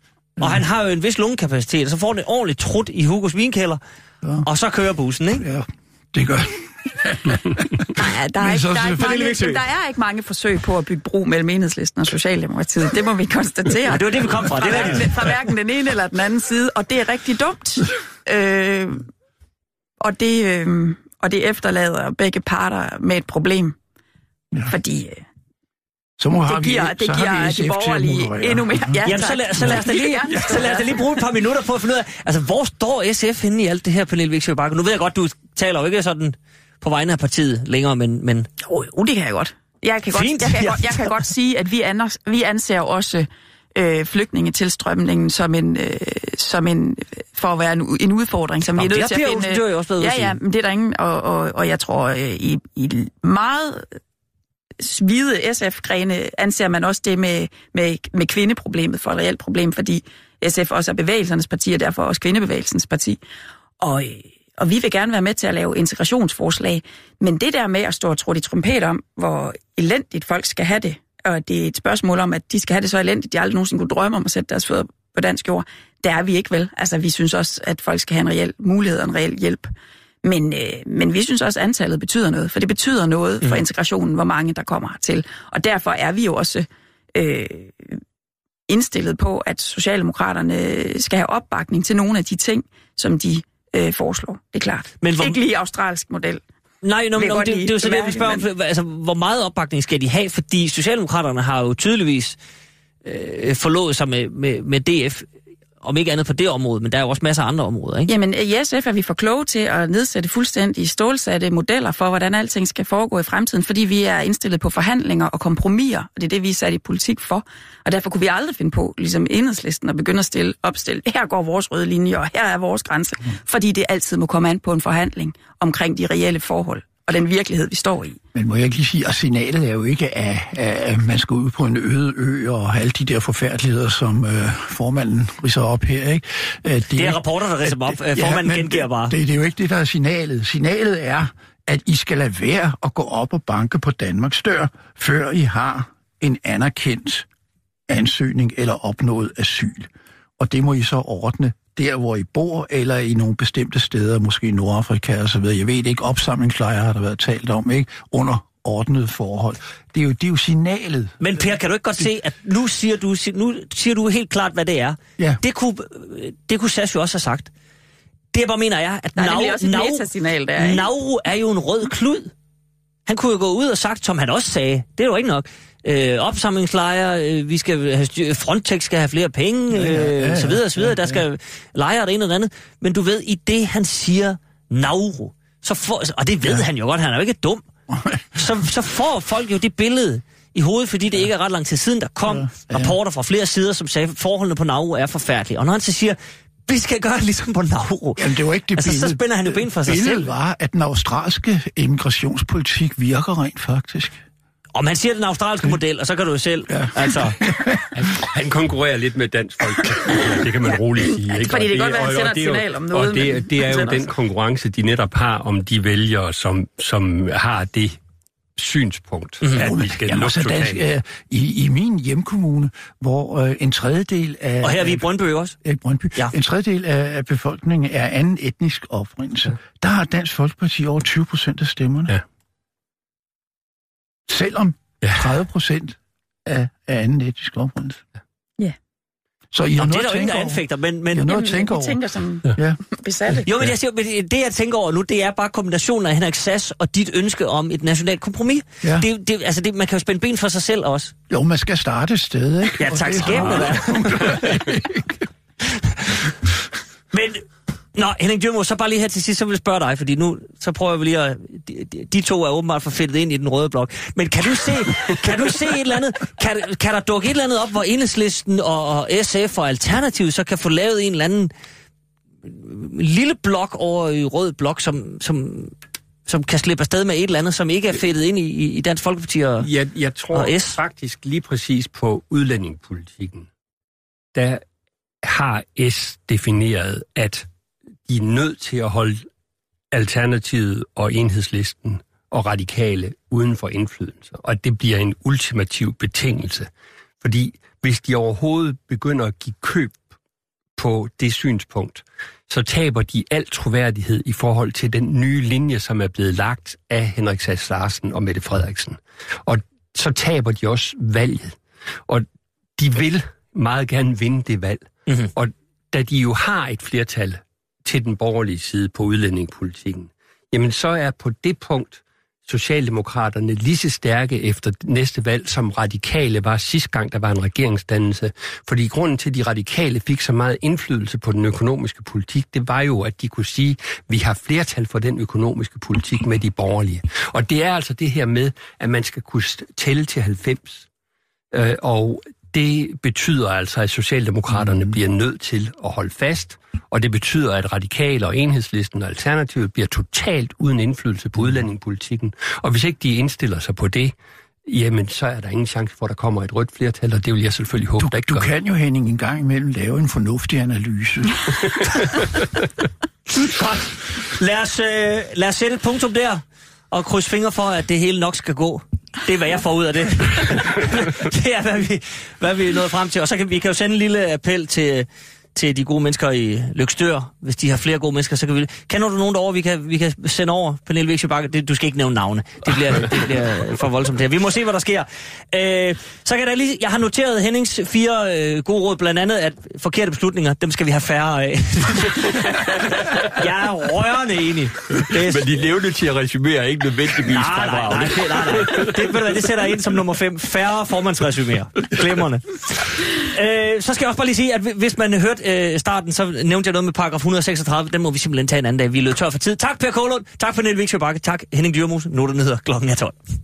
og han har jo en vis lungekapacitet, og så får han et ordentligt trut i Hugos vinkælder, ja. og så kører bussen, ikke? Ja, det gør Nej, der er, ikke, der, er ikke mange, der er ikke mange forsøg på at bygge bro mellem Enhedslisten og Socialdemokratiet. Det må vi konstatere. Ja, det var det, vi kom fra. Det fra, hverken, fra hverken den ene eller den anden side, og det er rigtig dumt. øh, og, det, øh, og det efterlader begge parter med et problem. Ja. Fordi... Øh, Så må det giver, vi, det giver de borgerlige endnu mere. Ja, Jamen, så lad, så, lad os da lige, så lad os da lige bruge et par minutter på at finde ud af, altså, hvor står S F henne i alt det her, Pernille Vigsø Bagge? Nu ved jeg godt, du taler jo ikke sådan på vegne af partiet længere, men... men... Jo, jo, det kan jeg godt. Jeg kan, Fint. godt, jeg kan, godt, jeg kan godt sige, at vi, aner, vi anser også øh, flygtningetilstrømningen som en, øh, som en, for at være en, en udfordring, som Nå, vi er nødt til at finde... Det er jo også bedre ja, ja, men det er der ingen, og, og, og jeg tror, øh, i, i meget... hvide S F-grene anser man også det med, med, med kvindeproblemet for et reelt problem, fordi S F også er bevægelsernes parti, og derfor også kvindebevægelsens parti. Og, og vi vil gerne være med til at lave integrationsforslag. Men det der med at stå og tro de trompet om, hvor elendigt folk skal have det, og det er et spørgsmål om, at de skal have det så elendigt, de aldrig nogensinde kunne drømme om at sætte deres fødder på dansk jord, der er vi ikke vel. Altså, vi synes også, at folk skal have en reel mulighed og en reel hjælp. Men, øh, men vi synes også, at antallet betyder noget, for det betyder noget for integrationen, hvor mange der kommer hertil. Og derfor er vi jo også øh, indstillet på, at Socialdemokraterne skal have opbakning til nogle af de ting, som de øh, foreslår. Det er klart. Men hvor... Ikke lige australsk model. Nej, no, no, det, det er jo så det, vi spørger om. Men... Altså, hvor meget opbakning skal de have? Fordi Socialdemokraterne har jo tydeligvis øh, forlovet sig med, med, med D F, om ikke andet på det område, men der er jo også masser af andre områder, ikke? Jamen, i S F er vi for kloge til at nedsætte fuldstændig stålsatte modeller for, hvordan alting skal foregå i fremtiden, fordi vi er indstillet på forhandlinger og kompromiser, og det er det, vi er sat i politik for. Og derfor kunne vi aldrig finde på, ligesom Enhedslisten, at begynde at stille, opstille, her går vores røde linje, og her er vores grænse, mm. fordi det altid må komme an på en forhandling omkring de reelle forhold og den virkelighed, vi står i. Men må jeg ikke lige sige, at signalet er jo ikke, at, at man skal ud på en øde ø og alle de der forfærdeligheder, som øh, formanden ridser op her, ikke? Det, det er rapporter, der ridser op. Formanden ja, gengiver bare. Det, det er jo ikke det, der er signalet. Signalet er, at I skal lade være at gå op og banke på Danmarks dør, før I har en anerkendt ansøgning eller opnået asyl. Og det må I så ordne der, hvor I bor, eller i nogle bestemte steder, måske i Nordafrika og så videre. Jeg ved ikke, opsamlingslejre har der været talt om, ikke? Under ordnede forhold. Det er jo, det er jo signalet. Men Per, kan du ikke godt det... se, at nu siger du, nu siger du helt klart, hvad det er? Ja. Det kunne, det kunne Sass jo også have sagt. Det jeg bare mener er, at Nauru, er, Nauru er jo en rød klud. Han kunne jo gå ud og sagt, som han også sagde, det er jo ikke nok, øh, opsamlingslejre, øh, vi skal have, Frontex skal have flere penge, øh, ja, ja, ja, så videre, så videre, ja, ja. Der skal lejre det ene og det andet. Men du ved, i det han siger Nauru, så får, og det ved ja. han jo godt, han er jo ikke dum, så, så får folk jo det billede i hovedet, fordi det ja. ikke er ret lang tid siden, der kom ja, ja. rapporter fra flere sider, som sagde, at forholdene på Nauru er forfærdelige. Og når han så siger, vi skal gøre ligesom på Nauru. Jamen, det var ikke det altså, billede. Så spænder han jo ben for sig selv. Billedet var, at den australske immigrationspolitik virker rent faktisk. Og man siger den australske okay. model, og så kan du jo selv... Ja. Altså. han, han konkurrerer lidt med dansk folk. Det kan man ja. roligt sige. Ikke? Fordi det kan godt være, at han sender et signal om noget. Og det, det er jo den konkurrence, de netop har om de vælgere, som, som har det synspunkt, mm-hmm. at vi skal lukke totalt. Uh, i, I min hjemkommune, hvor uh, en tredjedel af... Og her er vi i Brøndby også? Ja, i Brøndby. Ja. En tredjedel af, af befolkningen er anden etnisk oprindelse. Ja. Der har Dansk Folkeparti over tyve procent af stemmerne. Ja. Selvom ja. tredive procent af, af anden etnisk oprindelse. Ja. Så I har Nå, noget det er der jo ingen, der over. anfægter, men... men jeg har noget at tænke over. over. tænker som ja. besatte. Jo, men jeg siger, det jeg tænker over nu, det er bare kombinationen af Henrik Sass og dit ønske om et nationalt kompromis. Ja. Det, det, altså, det, man kan jo spænde ben for sig selv også. Jo, man skal starte et sted, ikke? Ja, tak skæbne, hvad? Men... Nå, Henning Dyrmose, så bare lige her til sidst, så vil jeg spørge dig, fordi nu, så prøver vi lige at... De, de to er åbenbart forfældet ind i den røde blok. Men kan du se, kan du se et eller andet... Kan, kan der dukke et eller andet op, hvor Enhedslisten og, og S F og Alternativet så kan få lavet en eller anden lille blok over i rød blok, som, som, som kan slippe afsted med et eller andet, som ikke er fedtet ind i, i Dansk Folkeparti og Jeg, jeg tror og S? faktisk lige præcis på udlændingepolitikken, der har S defineret, at de er nødt til at holde Alternativet og Enhedslisten og radikale uden for indflydelse. Og det bliver en ultimativ betingelse. Fordi hvis de overhovedet begynder at give køb på det synspunkt, så taber de al troværdighed i forhold til den nye linje, som er blevet lagt af Henrik Sass Larsen og Mette Frederiksen. Og så taber de også valget. Og de vil meget gerne vinde det valg. Mm-hmm. Og da de jo har et flertal til den borgerlige side på udlændingepolitikken, jamen så er på det punkt Socialdemokraterne lige så stærke efter næste valg, som radikale var sidste gang, der var en regeringsdannelse. Fordi grunden til, at de radikale fik så meget indflydelse på den økonomiske politik, det var jo, at de kunne sige, at vi har flertal for den økonomiske politik med de borgerlige. Og det er altså det her med, at man skal kunne tælle til halvfems. Øh, og det betyder altså, at Socialdemokraterne mm. bliver nødt til at holde fast, og det betyder, at radikale og Enhedslisten og Alternativet bliver totalt uden indflydelse på udlændingepolitikken. Og hvis ikke de indstiller sig på det, jamen så er der ingen chance for, at der kommer et rødt flertal, og det vil jeg selvfølgelig håbe, Du, der ikke du gør. kan jo, Henning, en gang imellem lave en fornuftig analyse. Godt. Lad os, øh, lad os sætte et punktum der, og krydse fingre for, at det hele nok skal gå. Det er, hvad jeg får ud af det. Det er, hvad vi, hvad vi er nået frem til. Og så kan vi kan jo sende en lille appel til, til de gode mennesker i Løgstør. Hvis de har flere gode mennesker, så kan vi... Kender du nogen derovre, vi kan, vi kan sende over? Pernille Vigsø Bagge, du skal ikke nævne navne. Det bliver, det bliver for voldsomt her. Vi må se, hvad der sker. Øh, så kan jeg lige... Jeg har noteret Hennings fire øh, gode råd, blandt andet, at forkerte beslutninger, dem skal vi have færre af. Jeg er rørende enig. Det er... Men de levende til at resumere ikke nødvendigvis nej, nej, nej, det, nej, nej. Det, ved du hvad, det sætter jeg ind som nummer fem. Færre formandsresuméer. Glimrende. Øh, så skal jeg også bare lige sige, at hvis man hørte øh, starten, så nævnte jeg noget med paragraf et hundrede og seksogtredive. Den må vi simpelthen tage en anden dag. Vi er løbet tør for tid. Tak Per Kålund. Tak for Pernille Vigsø Bagge. Tak Henning Dyrmose. Nu er den hedder klokken er tolv.